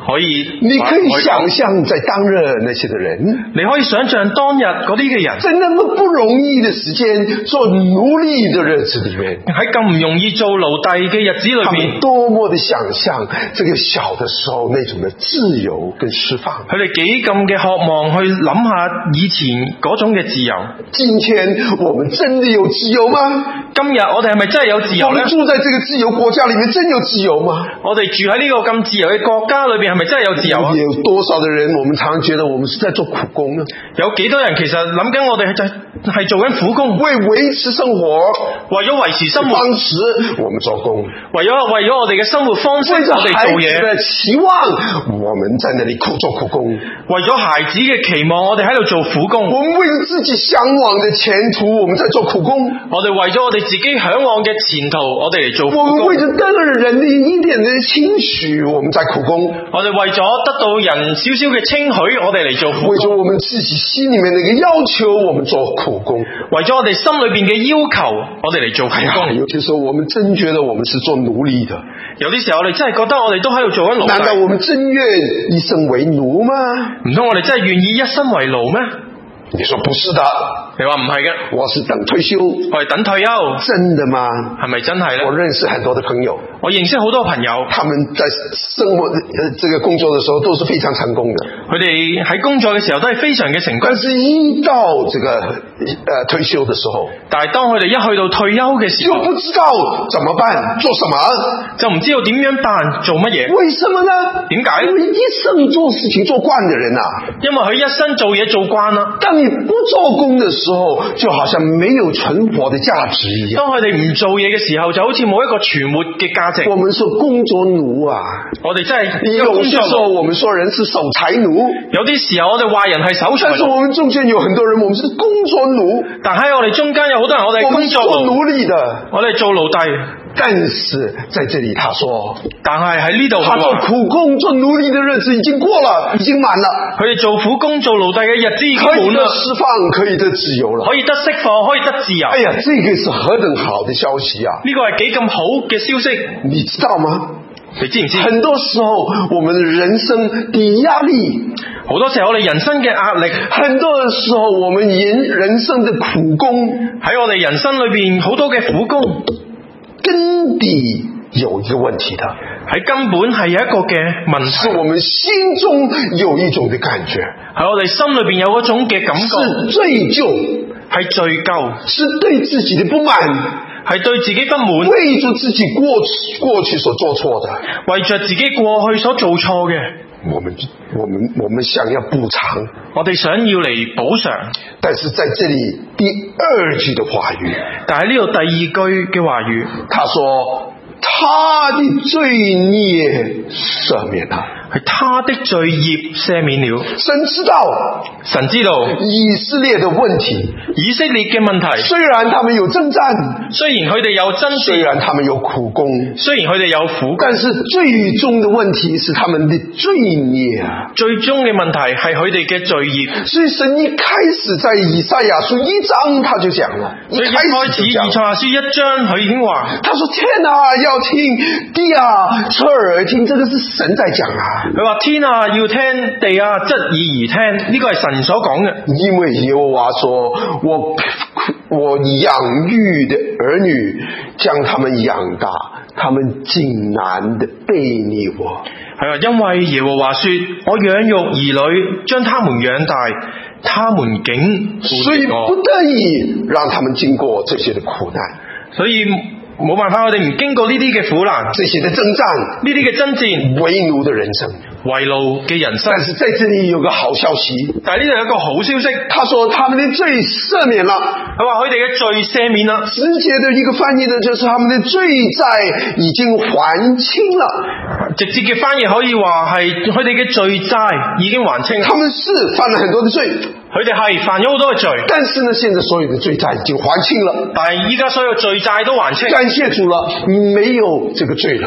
可以， 你可以想象在當日那些的人， 你可以想象當日嗰啲嘅人， 在那麼不容易的時間做奴隸的日子裏面， 喺咁唔容易做奴隸嘅日子裏他面， 們多麼的想象這個小的時候那種的自由跟釋放。 佢哋幾咁嘅渴望去諗下以前嗰種嘅自由。 今天我們真的有自由嗎？ 今日我哋係咪真係有自由呢？ 我們住在這個自由國家裏面真有自由嗎？ 我哋住喺呢個咁自由嘅國家裏邊，係咪真係有自由啊？ 有多少的人我們常常覺得我們是在做苦工呢？ 有幾多人其實諗緊我哋係就係做緊苦工， 為維持生活， 為咗維持生活方式我們做工， 為咗為咗我哋嘅生活方式為咗我哋做嘢， 的期望我們在那裏苦做苦工， 為咗孩子嘅期望我哋喺度做苦工， 我們為了自己向往的前途我們在做苦工， 我哋為咗我哋自己向往嘅前途我哋嚟做苦工， 我們為咗得到人的一點的稱許我們在苦工， 我哋為咗得到人少少嘅稱許我哋嚟做苦工， 為咗我們自己心裏面的一個要求我們做苦工， 為咗我哋心裏邊嘅要求我哋嚟做苦工。 哎，有些時候我們真覺得我們是做奴隸的， 有啲時候我哋真係覺得我哋都喺度做緊奴隸。 難道我們真願一生為奴嗎？ 唔通我哋真係願意一生為奴咩？ 你說不是的， 你話唔係嘅， 我是等退休。 我係等退休。 真的嗎？ 係咪真係呢？ 我認識很多的朋友， 我認識好多朋友， 他們在生活呃這個工作的時候都是非常成功的， 佢哋喺工作嘅時候都係非常嘅成功。 但是一到這個呃退休的時候， 但係當佢哋一去到退休嘅時候， 就不知道怎麼辦，做什麼， 就唔知道點樣辦，做乜嘢？ 為什麼呢？ 點解？ 因為一生做事情做慣的人啊， 因為佢一生做嘢做慣啦。 當你不做工的時候，就好像沒有存活的價值一樣。 當佢哋唔做嘢嘅時候，就好似冇一個存活嘅價值。 我們說工作奴啊， 我哋真係有些時候我們說人是守財奴， 有啲時候我哋話人係守財奴。 但是我們中間有很多人，我們是工作奴。 但喺我哋中間有好多人，我哋係工作奴隸的， 我哋做奴隸。 但是在這裏他說， 但係喺呢度， 他做苦工做奴隸的日子已經過了，已經滿了。 佢哋做苦工做奴隸嘅日子已經滿啦， 可以得釋放，可以得自由了， 可以得釋放，可以得自由。 哎呀，這個是何等好的消息啊！ 呢個係幾咁好嘅消息， 你知道嗎？ 你知唔知？ 很多時候我們的人生的壓力， 好多時候我哋人生嘅壓力， 很多時候我們人人生的苦工， 喺我哋人生裏邊好多嘅苦工， 根底有一個問題的， 喺根本係有一個嘅問題， 是我們心中有一種的感覺， 喺我哋心裏邊有一種嘅感覺， 是罪疚， 係罪疚， 是對自己的不滿， 係對自己不滿， 為着自己過去過去所做錯的， 為着自己過去所做錯嘅， 我們我們我們想要補償， 我哋想要嚟補償， 但是在這裡第二句的話語， 但係呢度第二句嘅話語， 他說他的罪孽赦免了， 係他的罪孽赦免了。 神知道， 神知道以色列的問題， 以色列嘅問題， 雖然他們有征戰， 雖然佢哋有爭戰， 雖然他們有苦工， 雖然佢哋有苦工， 但是最終的問題是他們的罪孽啊！ 最終嘅問題係佢哋嘅罪孽。 所以神一開始在以賽亞書一章他就講了， 所以一開始以賽亞書一章佢已經話， 他說天啊要聽，地啊側耳聽，這個是神在講啊。 佢話天啊要聽，地啊側耳而聽，呢個係神所講嘅。因為耶和華說，我我養育的兒女，將他們養大，他們竟然的背逆我。 係啊，因為耶和華說，我養育兒女，將他們養大，他們竟所以不得已讓他們經過這些的苦難， 所以冇辦法，我哋唔經過呢啲嘅苦難， 這些的征戰， 呢啲嘅爭戰， 為奴的人生， 為奴嘅人生。 但是在這裡有個好消息， 但係呢度有一個好消息， 他說他們的罪赦免了， 佢話佢哋嘅罪赦免啦。 直接的一個翻譯呢，就是他們的罪債已經還清了。 直接嘅翻譯可以話係佢哋嘅罪債已經還清。 他們是犯了很多的罪， 佢哋係犯咗好多嘅罪， 但是呢，現在所有的罪債已經還清了。 但係依家所有罪債都還清。 感謝主了，沒有這個罪了。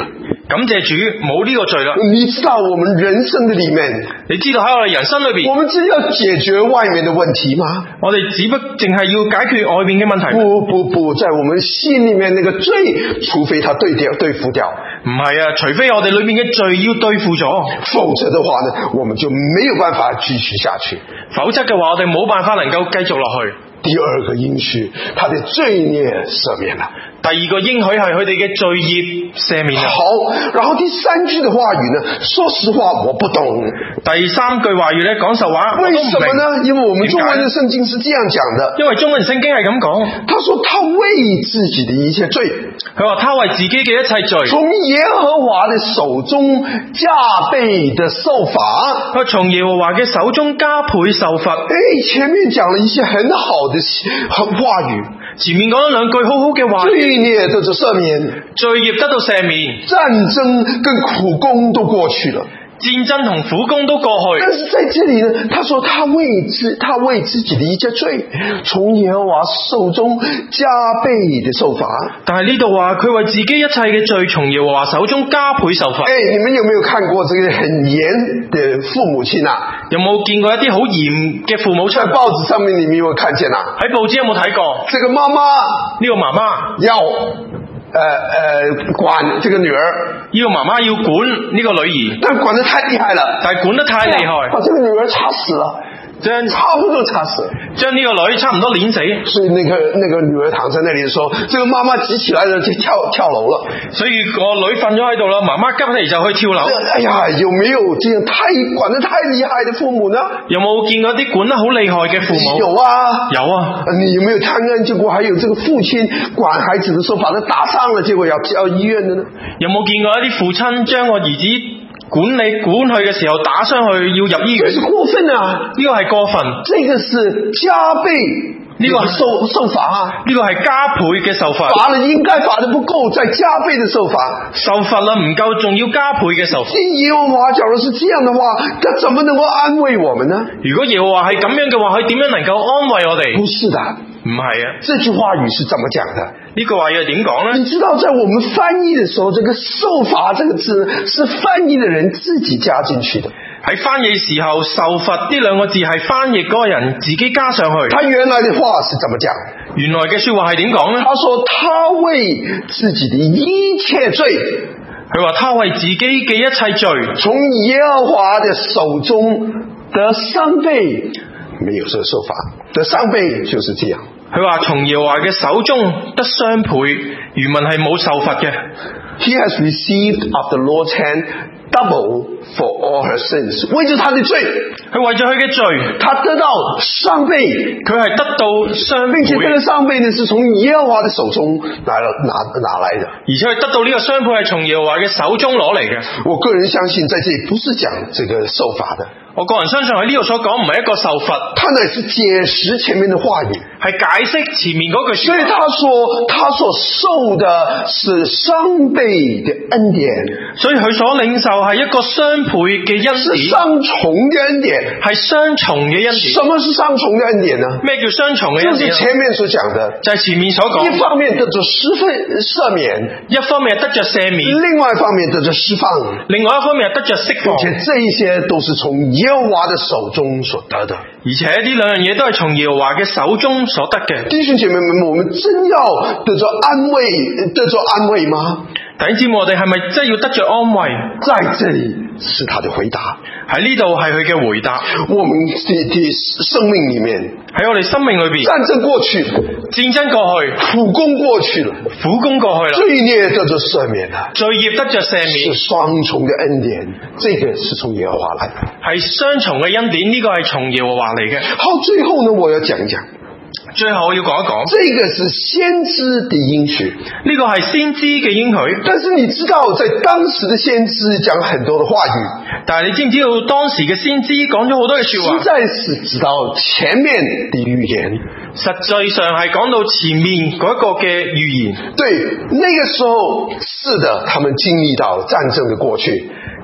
感謝主冇呢個罪啦。 你知道我們人生的裏面， 你知道喺我哋人生裏邊， 我們只要解決外面的問題嗎？ 我哋只不淨係要解決外面嘅問題。 不不不，在我們心裏面那個罪，除非他對掉對付掉。 唔係啊，除非我哋裏面嘅罪要對付咗， 否則的話呢，我們就沒有辦法繼續下去。 否則嘅話，我哋冇辦法能夠繼續落去。 第二個應許，他的罪孽赦免了。 第二個應許係佢哋嘅罪孽赦免了。 好，然後第三句的話語呢，說實話我不懂。 第三句話語呢，講實話， 為什麼呢？因為我們中文的聖經是這樣講的。 因為中文聖經係咁講， 他說他為自己的一切罪， 佢話他為自己嘅一切罪， 從耶和華的手中加倍的受罰。 佢從耶和華嘅手中加倍受罰。 誒，前面講了一些很好的話語， 前面講咗兩句好好嘅話， 罪孽得到赦免， 罪孽得到赦免， 戰爭跟苦工都過去了。 戰爭同苦工都過去， 但是在這裏呢，他說他為自他為自己的一切罪，從耶和華手中加倍的受罰。 但係呢度話佢為自己一切嘅罪，從耶和華手中加倍受罰。 誒，你們有沒有看過這個很嚴的父母親啊？ 有冇見過一啲好嚴嘅父母親？ 在報紙上面你們有沒有看見啊？ 喺報紙有冇睇過？ 這個媽媽呢個媽媽要呃呃管這個女兒， 呢個媽媽要管呢個女兒， 但管得太厲害了， 但係管得太厲害， 把這個女兒插死了。 將差不多插死， 將呢個女差唔多碾死。 所以那個那個女兒躺在那裏的時候，這個媽媽急起來了就跳跳樓了。 所以個女瞓咗喺度啦，媽媽急嚟就去跳樓。 哎呀，有沒有這樣太管得太厲害的父母呢？ 有冇見過啲管得好厲害嘅父母？ 有啊， 有啊。 你有沒有探案？結果還有這個父親管孩子的時候把他打傷了，結果要要醫院的呢？ 有冇見過一啲父親將個兒子管理管佢嘅時候打傷佢要入醫院？ 這是過分啊！ 呢個係過分。 這個是加倍，呢個受受罰啊！ 呢個係加倍嘅受罰。 罰了應該罰得不夠，再加倍的受罰。 受罰啦唔夠，仲要加倍嘅受罰。 耶和華假如是這樣的話，他怎麼能夠安慰我們呢？ 如果耶和華係咁樣嘅話，佢點樣能夠安慰我哋？ 不是的， 唔係啊。 這句話語是怎麼講的？ 呢句話又點講呢？ 你知道在我們翻譯的時候，這個受罰這個字是翻譯的人自己加進去的。 喺翻譯時候，受罰呢兩個字係翻譯嗰個人自己加上去。 他原來的話是怎麼講？ 原來嘅說話係點講呢？ 他說他為自己的一切罪， 佢話他為自己嘅一切罪， 從耶和華的手中得雙倍，沒有說受罰，得雙倍就是這樣。 佢話從耶和華嘅手中得雙倍，原文係冇受罰嘅。 He has received of the Lord's hand double for all her sins， 為咗他的罪， 佢為咗佢嘅罪， 他得到雙倍， 佢係得到雙倍， 並且這個雙倍呢是從耶和華的手中拿了拿拿來的， 而且佢得到呢個雙倍係從耶和華嘅手中攞嚟嘅。 我個人相信在這裡不是講這個受罰的。 我個人相信喺呢度所講唔係一個受罰， 他乃是解釋前面的話語， 係解釋前面嗰句說話。 所以他說他所受的是雙倍的恩典， 所以佢所領受係一個雙倍嘅恩典， 是雙重的恩典， 係雙重嘅恩典。 什麼是雙重的恩典呢？ 咩叫雙重嘅恩典？ 就是前面所講的， 就係前面所講， 一方面得着十分赦免， 一方面得着赦免， 另外一方面得着釋放， 另外一方面得着釋放， 而且這一些都是從耶和華的手中所得的， 而且呢兩樣嘢都係從耶和華嘅手中所得嘅。 弟兄姐妹們，我們真要得着安慰，得着安慰嗎？ 弟兄姊妹，我哋係咪真係要得着安慰？ 在這裡是他的回答， 喺呢度係佢嘅回答。 我們的的生命裡面， 喺我哋生命裏邊， 戰爭過去， 戰爭過去， 苦工過去了， 苦工過去了， 罪孽得着赦免了， 罪孽得着赦免， 是雙重的恩典，這個是從耶和華來的， 係雙重嘅恩典，呢、這個係從耶和華嚟嘅。 好，最後呢，我要講一講。 最後我要講一講， 這個是先知的應許， 呢個係先知嘅應許。 但是你知道，在當時的先知講很多的話語， 但係你知唔知道當時嘅先知講咗好多嘅說話？ 實在是知道前面的預言， 實際上係講到前面嗰一個嘅預言。 對，那個時候是的，他們經歷到戰爭的過去。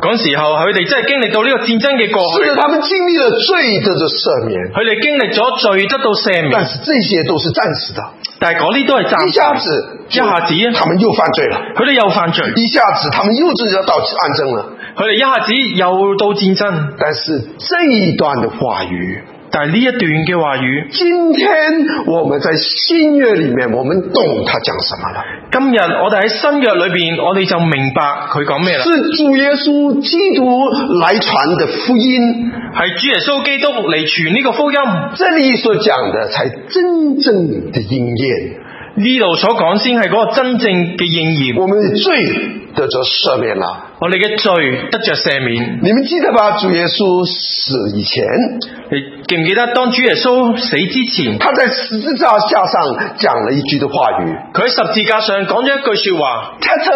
嗰時候佢哋真係經歷到呢個戰爭嘅過去， 是的，他們經歷了罪得到赦免， 佢哋經歷咗罪得到赦免， 但是這些都是暫時的， 但係嗰啲都係暫時， 一下子一下子他們又犯罪了， 佢哋又犯罪， 一下子他們又就要到戰爭了， 佢哋一下子又到戰爭。 但是這一段的話語， 但係呢一段嘅話語， 今天我們在新約裏面，我們懂他講什麼了。 今日我哋喺新約裏邊，我哋就明白佢講咩啦。 是主耶穌基督來傳的福音， 係主耶穌基督嚟傳呢個福音。 這裏所講的才真正的應驗。 呢度所講先係嗰個真正嘅應驗。 我們的罪得着赦免了， 我哋嘅罪得着赦免。 你們記得吧？主耶穌死以前， 你記唔記得當主耶穌死之前， 他在十字架架上講了一句的話語， 佢喺十字架上講咗一句說話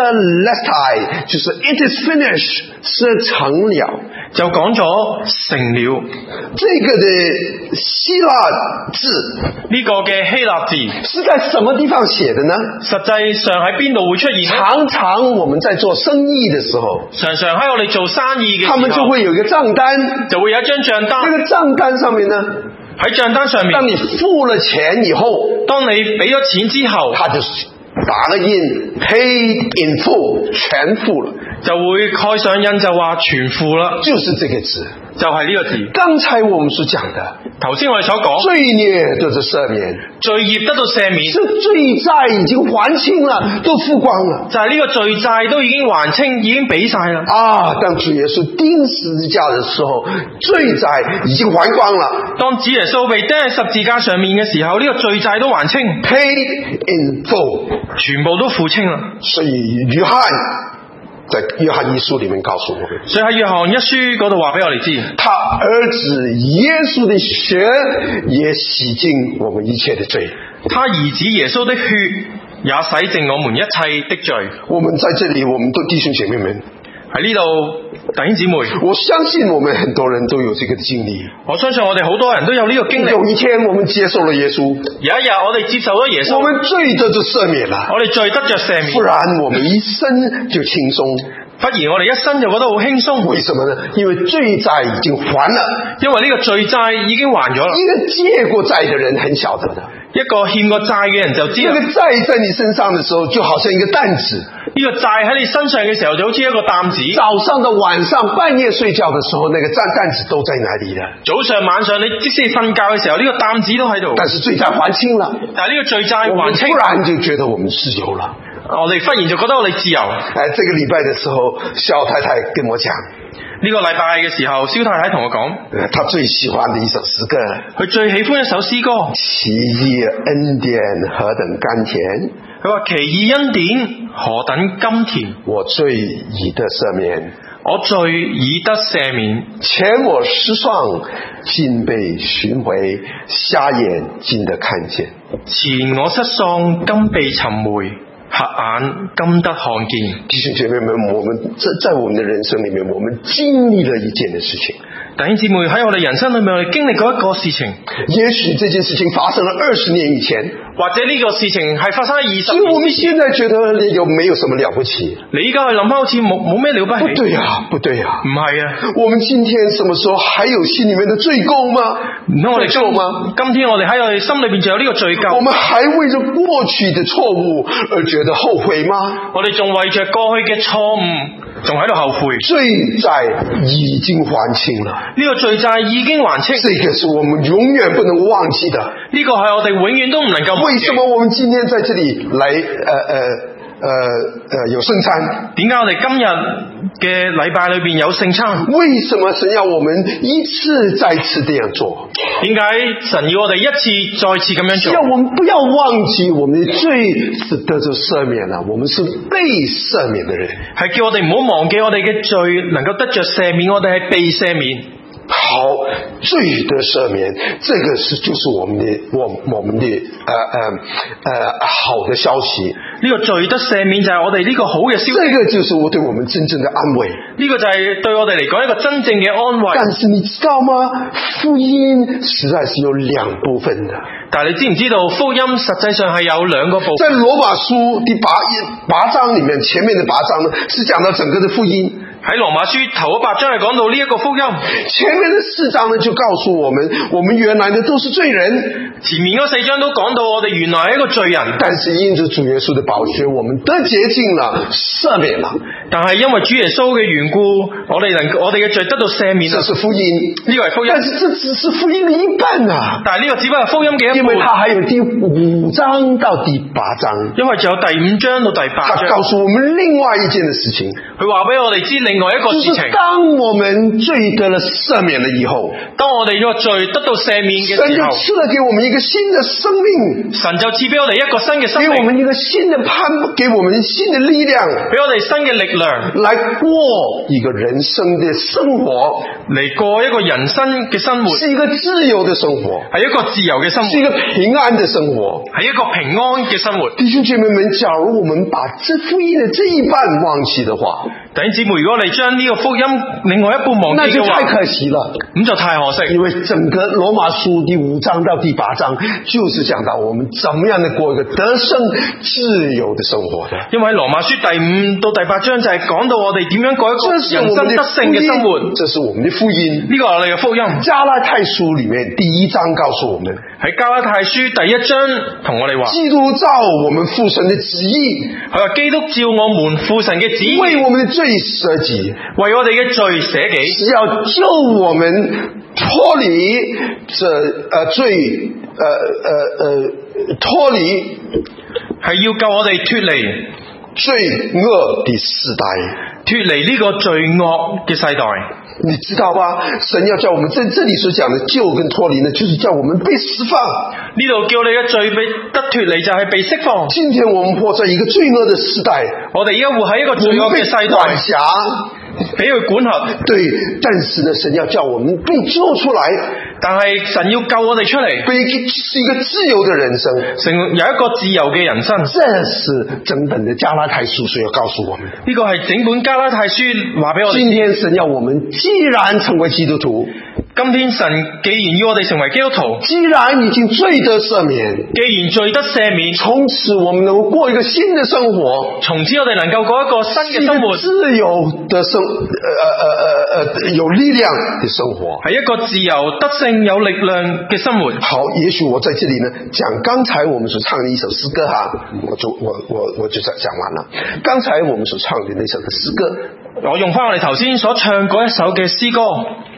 Tetelestai， 就是 It is finished， 是成了， 就講咗成了。 這個的希臘字， 呢個嘅希臘字是在什麼地方寫的呢？ 實際上喺邊度會出現呢？ 常常我們在做生意的時候， 常常喺我哋做生意嘅時候， 他們就會有一個賬單， 就會有一張賬單。 這個賬單上面呢， 喺賬單上面， 當你付了錢以後， 當你俾咗錢之後， 他就打了印 ，paid in full， 全付了， 就會蓋上印就話全付啦， 就是這個字， 就係呢個字。 剛才我們所講的， 頭先我哋所講， 罪孽得到赦免， 罪孽得到赦免， 是罪債已經還清了，都付光了， 就係呢個罪債都已經還清，已經俾晒啦。 啊，當主耶穌釘十字架的時候，罪債已經還光了。 當主耶穌被釘喺十字架上面嘅時候，呢、這個罪債都還清 ，paid in full， 全部都付清啦。 所以約翰在約翰一書裏面告訴我們， 所以喺約翰一書嗰度話俾我哋知， 他兒子耶穌的血也洗淨我們一切的罪。 他兒子耶穌的血也洗淨我們一切的罪。 我們在這裏，我們都弟兄姐妹們喺呢度。弟兄姊妹， 我相信我們很多人都有這個經歷。 我相信我哋好多人都有呢個經歷。 有一天我們接受了耶穌， 有一日我哋接受咗耶穌， 我們罪得就赦免了， 我哋罪得着赦免。 不然我們一生就輕鬆， 不然我哋一生就覺得好輕鬆。 為什麼呢？因為罪債已經還了， 因為呢個罪債已經還咗啦。 一個借過債的人很曉得的， 一個欠過債嘅人就知道。 這個債在你身上的時候，就好像一個擔子。 呢個債喺你身上嘅時候，就好似一個擔子。 早上到晚上，半夜睡覺的時候，那個擔擔子都在哪裏了？ 早上晚上，你即使瞓覺嘅時候，呢、這個擔子都喺度。 但是罪債還清了， 但係呢個罪債還清， 突然就覺得我們自由了。 我哋忽然就覺得我哋自由。 哎，這個禮拜的時候，肖太太跟我講， 呢、這個禮拜嘅時候，蕭太太同我講， 她最喜歡的一首詩歌， 佢最喜歡一首詩歌， 奇異恩典何等甘甜。 佢話奇異恩典何等甘甜， 我罪已得赦免， 我罪已得赦免， 前我失喪，今被尋回，瞎眼今得看見。 前我失喪，今被尋回，瞎眼今得看見。 弟兄姐妹們，我們在在我們的人生裏面，我們經歷了一件的事情。 弟兄姊妹，喺我哋人生裏面，我哋經歷過一個事情。 也許這件事情發生了二十年以前， 或者呢個事情係發生喺二十年。 所以我們現在覺得有沒有什麼了不起？ 你依家去諗翻，好似冇冇咩了不起？ 不對啊，不對啊， 唔係啊！ 我們今天什麼時候還有心裏面的罪疚嗎？ 唔通我哋疚嗎？ 今天我哋喺我哋心裏邊仲有呢個罪疚？ 我們還為着過去的錯誤而覺得後悔嗎？ 我哋仲為着過去嘅錯誤仲喺度後悔。 罪債已經還清了， 呢個罪債已經還清， 這個是我們永遠不能忘記的。 呢個係我哋永遠都唔能夠忘記。 為什麼我們今天在這裏來呃呃呃呃有聖餐？ 點解我哋今日嘅禮拜裏邊有聖餐？ 為什麼神要我們一次再次這樣做？ 點解神要我哋一次再次咁樣做？ 要我們不要忘記我們的罪是得着赦免了，我們是被赦免的人。 係叫我哋唔好忘記我哋嘅罪能夠得着赦免，我哋係被赦免。 好，罪得赦免，這個是就是我們的我我們的呃呃呃好的消息。 呢個罪得赦免就係我哋呢個好嘅消息。 這個就是我對我們真正的安慰。 呢個就係對我哋嚟講一個真正嘅安慰。 但是你知道嗎？福音實在是有兩部分的。 但係你知唔知道福音實際上係有兩個部分？ 在羅馬書第八一八章裏面，前面的八章呢是講到整個的福音。 喺羅馬書頭嗰八章係講到呢一個福音， 前面的四章呢就告訴我們，我們原來呢都是罪人， 前面嗰四章都講到我哋原來係一個罪人， 但是因着主耶穌的寶血，我們得潔淨了，赦免了。 但係因為主耶穌嘅緣故，我哋能我哋嘅罪得到赦免。 這是福音， 呢個係福音， 但是這只是福音的一半啊！ 但係呢個只不過係福音嘅一半， 因為它還有第五章到第八章， 因為仲有第五章到第八章， 它告訴我們另外一件的事情。 佢話俾我哋知另外一個事情， 就是當我們罪得了赦免了以後， 當我哋個罪得到赦免嘅時候， 神就賜了給我們一個新的生命， 神就賜俾我哋一個新嘅生命， 給我們一個新的盼，給我們新的力量， 俾我哋新嘅力量， 來過一個人生的生活， 嚟過一個人生嘅生活， 是一個自由的生活， 係一個自由嘅生活， 是一個平安的生活， 係一個平安嘅生活。 弟兄姐妹們，假如我們把這福音的這一半忘記的話， 弟兄姊妹，如果你將呢個福音另外一半忘記嘅話， 那就太可惜了， 咁就太可惜。 因為整個羅馬書第五章到第八章就是講到我們怎麼樣的過一個得勝自由的生活的。 因為喺羅馬書第五到第八章就係講到我哋點樣過一個人生得勝嘅生活， 這是我們的福音， 呢個係我哋嘅福音。 加拉太書裏面第一章告訴我們， 喺加拉太書第一章同我哋話， 基督照我們父神的旨意， 佢話基督照我們父神嘅旨意， 為我們的罪捨己， 為我哋嘅罪捨己， 是要救我們脫離這呃罪呃呃呃脫離， 係要救我哋脫離罪惡的世代， 脫離呢個罪惡嘅世代。 你知道吧？神要叫我們在這裏所講的救跟脫離呢，就是叫我們被釋放。 呢度叫你嘅罪被得脫離，就係被釋放。 今天我們活在一個罪惡的時代， 我哋而家活喺一個罪惡嘅世代， 管轄， 俾佢管轄。 對，但是呢，神要叫我們被救出來， 但係神要救我哋出嚟， 被是一個自由的人生， 成有一個自由嘅人生。 這是整本的加拉太書所要告訴我們的。 呢個係整本加拉太書話俾我哋。 今天神要我們既然成為基督徒， 今天神既然要我哋成為基督徒， 既然已經罪得赦免， 既然罪得赦免， 從此我們能夠過一個新的生活， 從此我哋能夠過一個新嘅生活， 自由的生，呃呃呃呃有力量的生活， 係一個自由得勝有力量嘅生活。 好，也許我在這裏呢講剛才我們所唱的一首詩歌哈，我就我我我就講完了。剛才我們所唱的那首的詩歌， 我用翻我哋頭先所唱嗰一首嘅詩歌。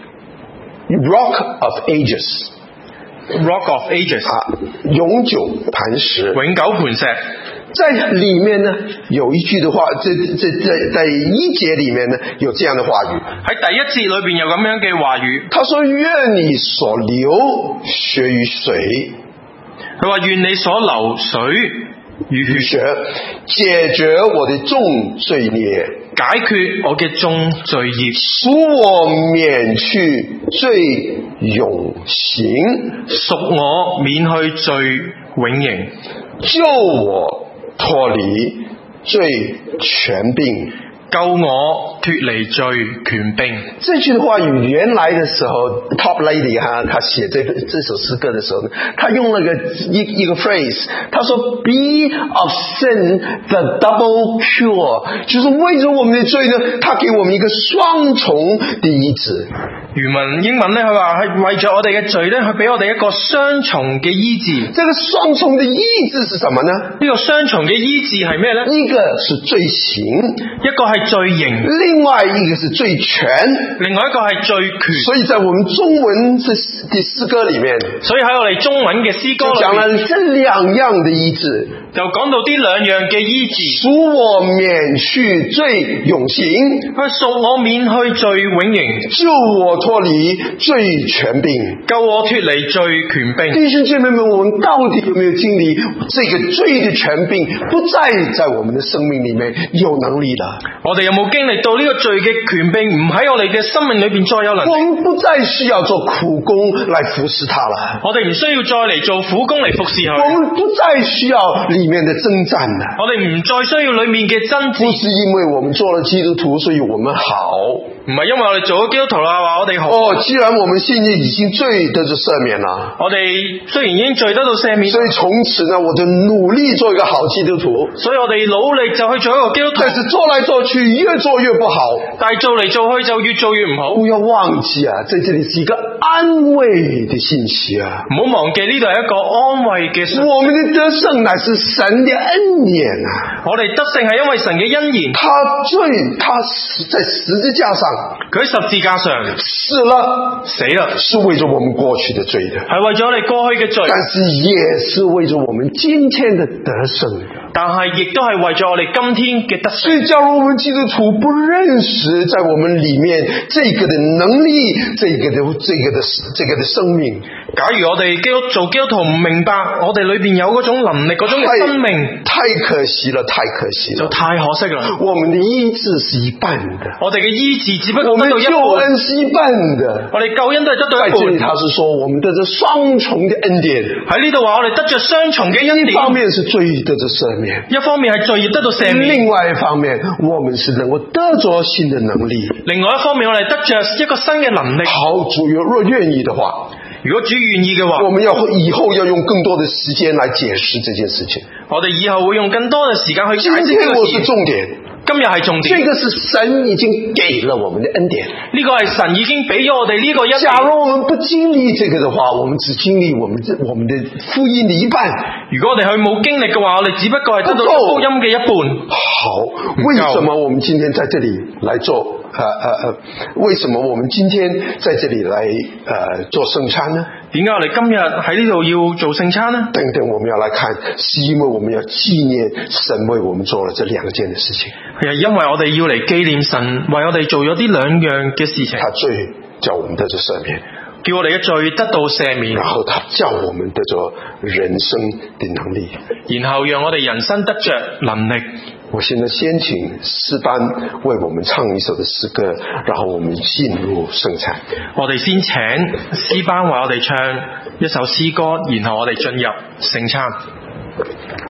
Rock of Ages， Rock of Ages 啊，永久磐石， 永久磐石。 在裡面呢有一句的話，這這在在一節裡面呢有這樣的話語， 喺第一節裏邊有咁樣嘅話語。 他說：願你所流血與水， 佢話願你所流水與血， 解決我的眾罪孽， 解決我嘅眾罪孽， 贖我免去罪永刑， 贖我免去罪永刑， 救我脫離罪權柄， 救我脫離罪權柄。 這句的話語原來的時候 Top Lady 哈，他寫這這首詩歌的時候呢，他用了個一一個 phrase，他說 Be of sin the double cure， 就是為咗我們的罪呢，他給我們一個雙重的醫治。 原文英文呢，佢話係為咗我哋嘅罪呢，佢俾我哋一個雙重嘅醫治。 這個雙重的醫治是什麼呢？ 呢個雙重嘅醫治係咩呢？ 一個是罪刑， 一個係罪刑， 另外一個是罪權， 另外一個係罪權。 所以在我們中文這的詩歌裡面， 所以喺我哋中文嘅詩歌裏面， 講了這兩樣的醫治， 就講到呢兩樣嘅醫治。 贖我免去罪永刑， 佢贖我免去罪永刑， 救我脫離罪權柄， 救我脫離罪權柄。 弟兄姐妹們，我們到底有沒有經歷這個罪的權柄不再在我們的生命裡面有能力了？ 我哋有冇經歷到呢個罪嘅權柄唔喺我哋嘅生命裏邊再有能力？ 我們不再需要做苦工來服侍他了。 我哋唔需要再嚟做苦工嚟服侍佢。 我們不再需要裡面的征戰了。 我哋唔再需要裡面嘅爭戰。 不是因為我們做了基督徒，所以我們好。 唔係因為我哋做咗基督徒啦，話我哋好。 哦，既然我們現在已經罪得咗赦免了， 我哋雖然已經罪得到赦免， 所以從此呢，我就努力做一個好基督徒。 所以我哋努力就去做一個基督徒。 但是做來做去，越做越不好。 但係做嚟做去就越做越唔好。 不要忘記啊，在這裡是一個安慰的信息啊！ 唔好忘記呢度係一個安慰嘅信息。 我們的得勝乃是神的恩典啊！ 我哋得勝係因為神嘅恩言。 他罪，他死在十字架上， 佢喺十字架上死了， 死了， 是為咗我們過去的罪的， 係為咗我哋過去嘅罪， 但是也是為咗我們今天的得勝。 但係亦都係為咗我哋今天嘅得勝。 所以假如我們基督徒不認識在我們裡面這個的能力，這個的這個的這個的生命， 假如我哋基督做基督徒唔明白我哋裏邊有嗰種能力嗰種嘅生命， 太可惜了，太可惜了， 就太可惜啦。 我們的醫治是一半的， 我哋嘅醫治只不過我們得到一半， 救恩是一半的， 我哋救恩都係得到一半。 在這裡他是說我們得着雙重的恩典， 喺呢度話我哋得着雙重嘅恩典， 一方面是罪得着赦免， 一方面係罪孽得到赦免， 另外一方面我們是能夠得着新的能力， 另外一方面我哋得着一個新嘅能力。 好，主若願意的話， 如果主願意嘅話， 我們要以後要用更多的時間來解釋這件事情。 我哋以後會用更多嘅時間去解釋呢今天我個事。 是重點， 今日係重點， 這個是神已經給了我們的恩典。 呢個係神已經俾咗我哋呢個恩典。 假如我們不經歷這個的話，我們只經歷我們這我們的福音的一半。 如果我哋去冇經歷嘅話，我哋只不過係得到福音嘅一半。 好，為什麼我們今天在這裡來做？呃呃呃，為什麼我們今天在這裡來呃做聖餐呢？ 點解我哋今日喺呢度要做聖餐呢？ 等等，我們要來看，是因為我們要紀念神為我們做了這兩件的事情。 係因為我哋要嚟紀念神為我哋做咗啲兩樣嘅事情。 他罪叫我們得着赦免， 叫我哋嘅罪得到赦免， 然後他叫我們得着人生的能力， 然後讓我哋人生得着能力。 我現在先請詩班為我們唱一首的詩歌，然後我們進入聖餐。 我哋先請詩班為我哋唱一首詩歌，然後我哋進入聖餐。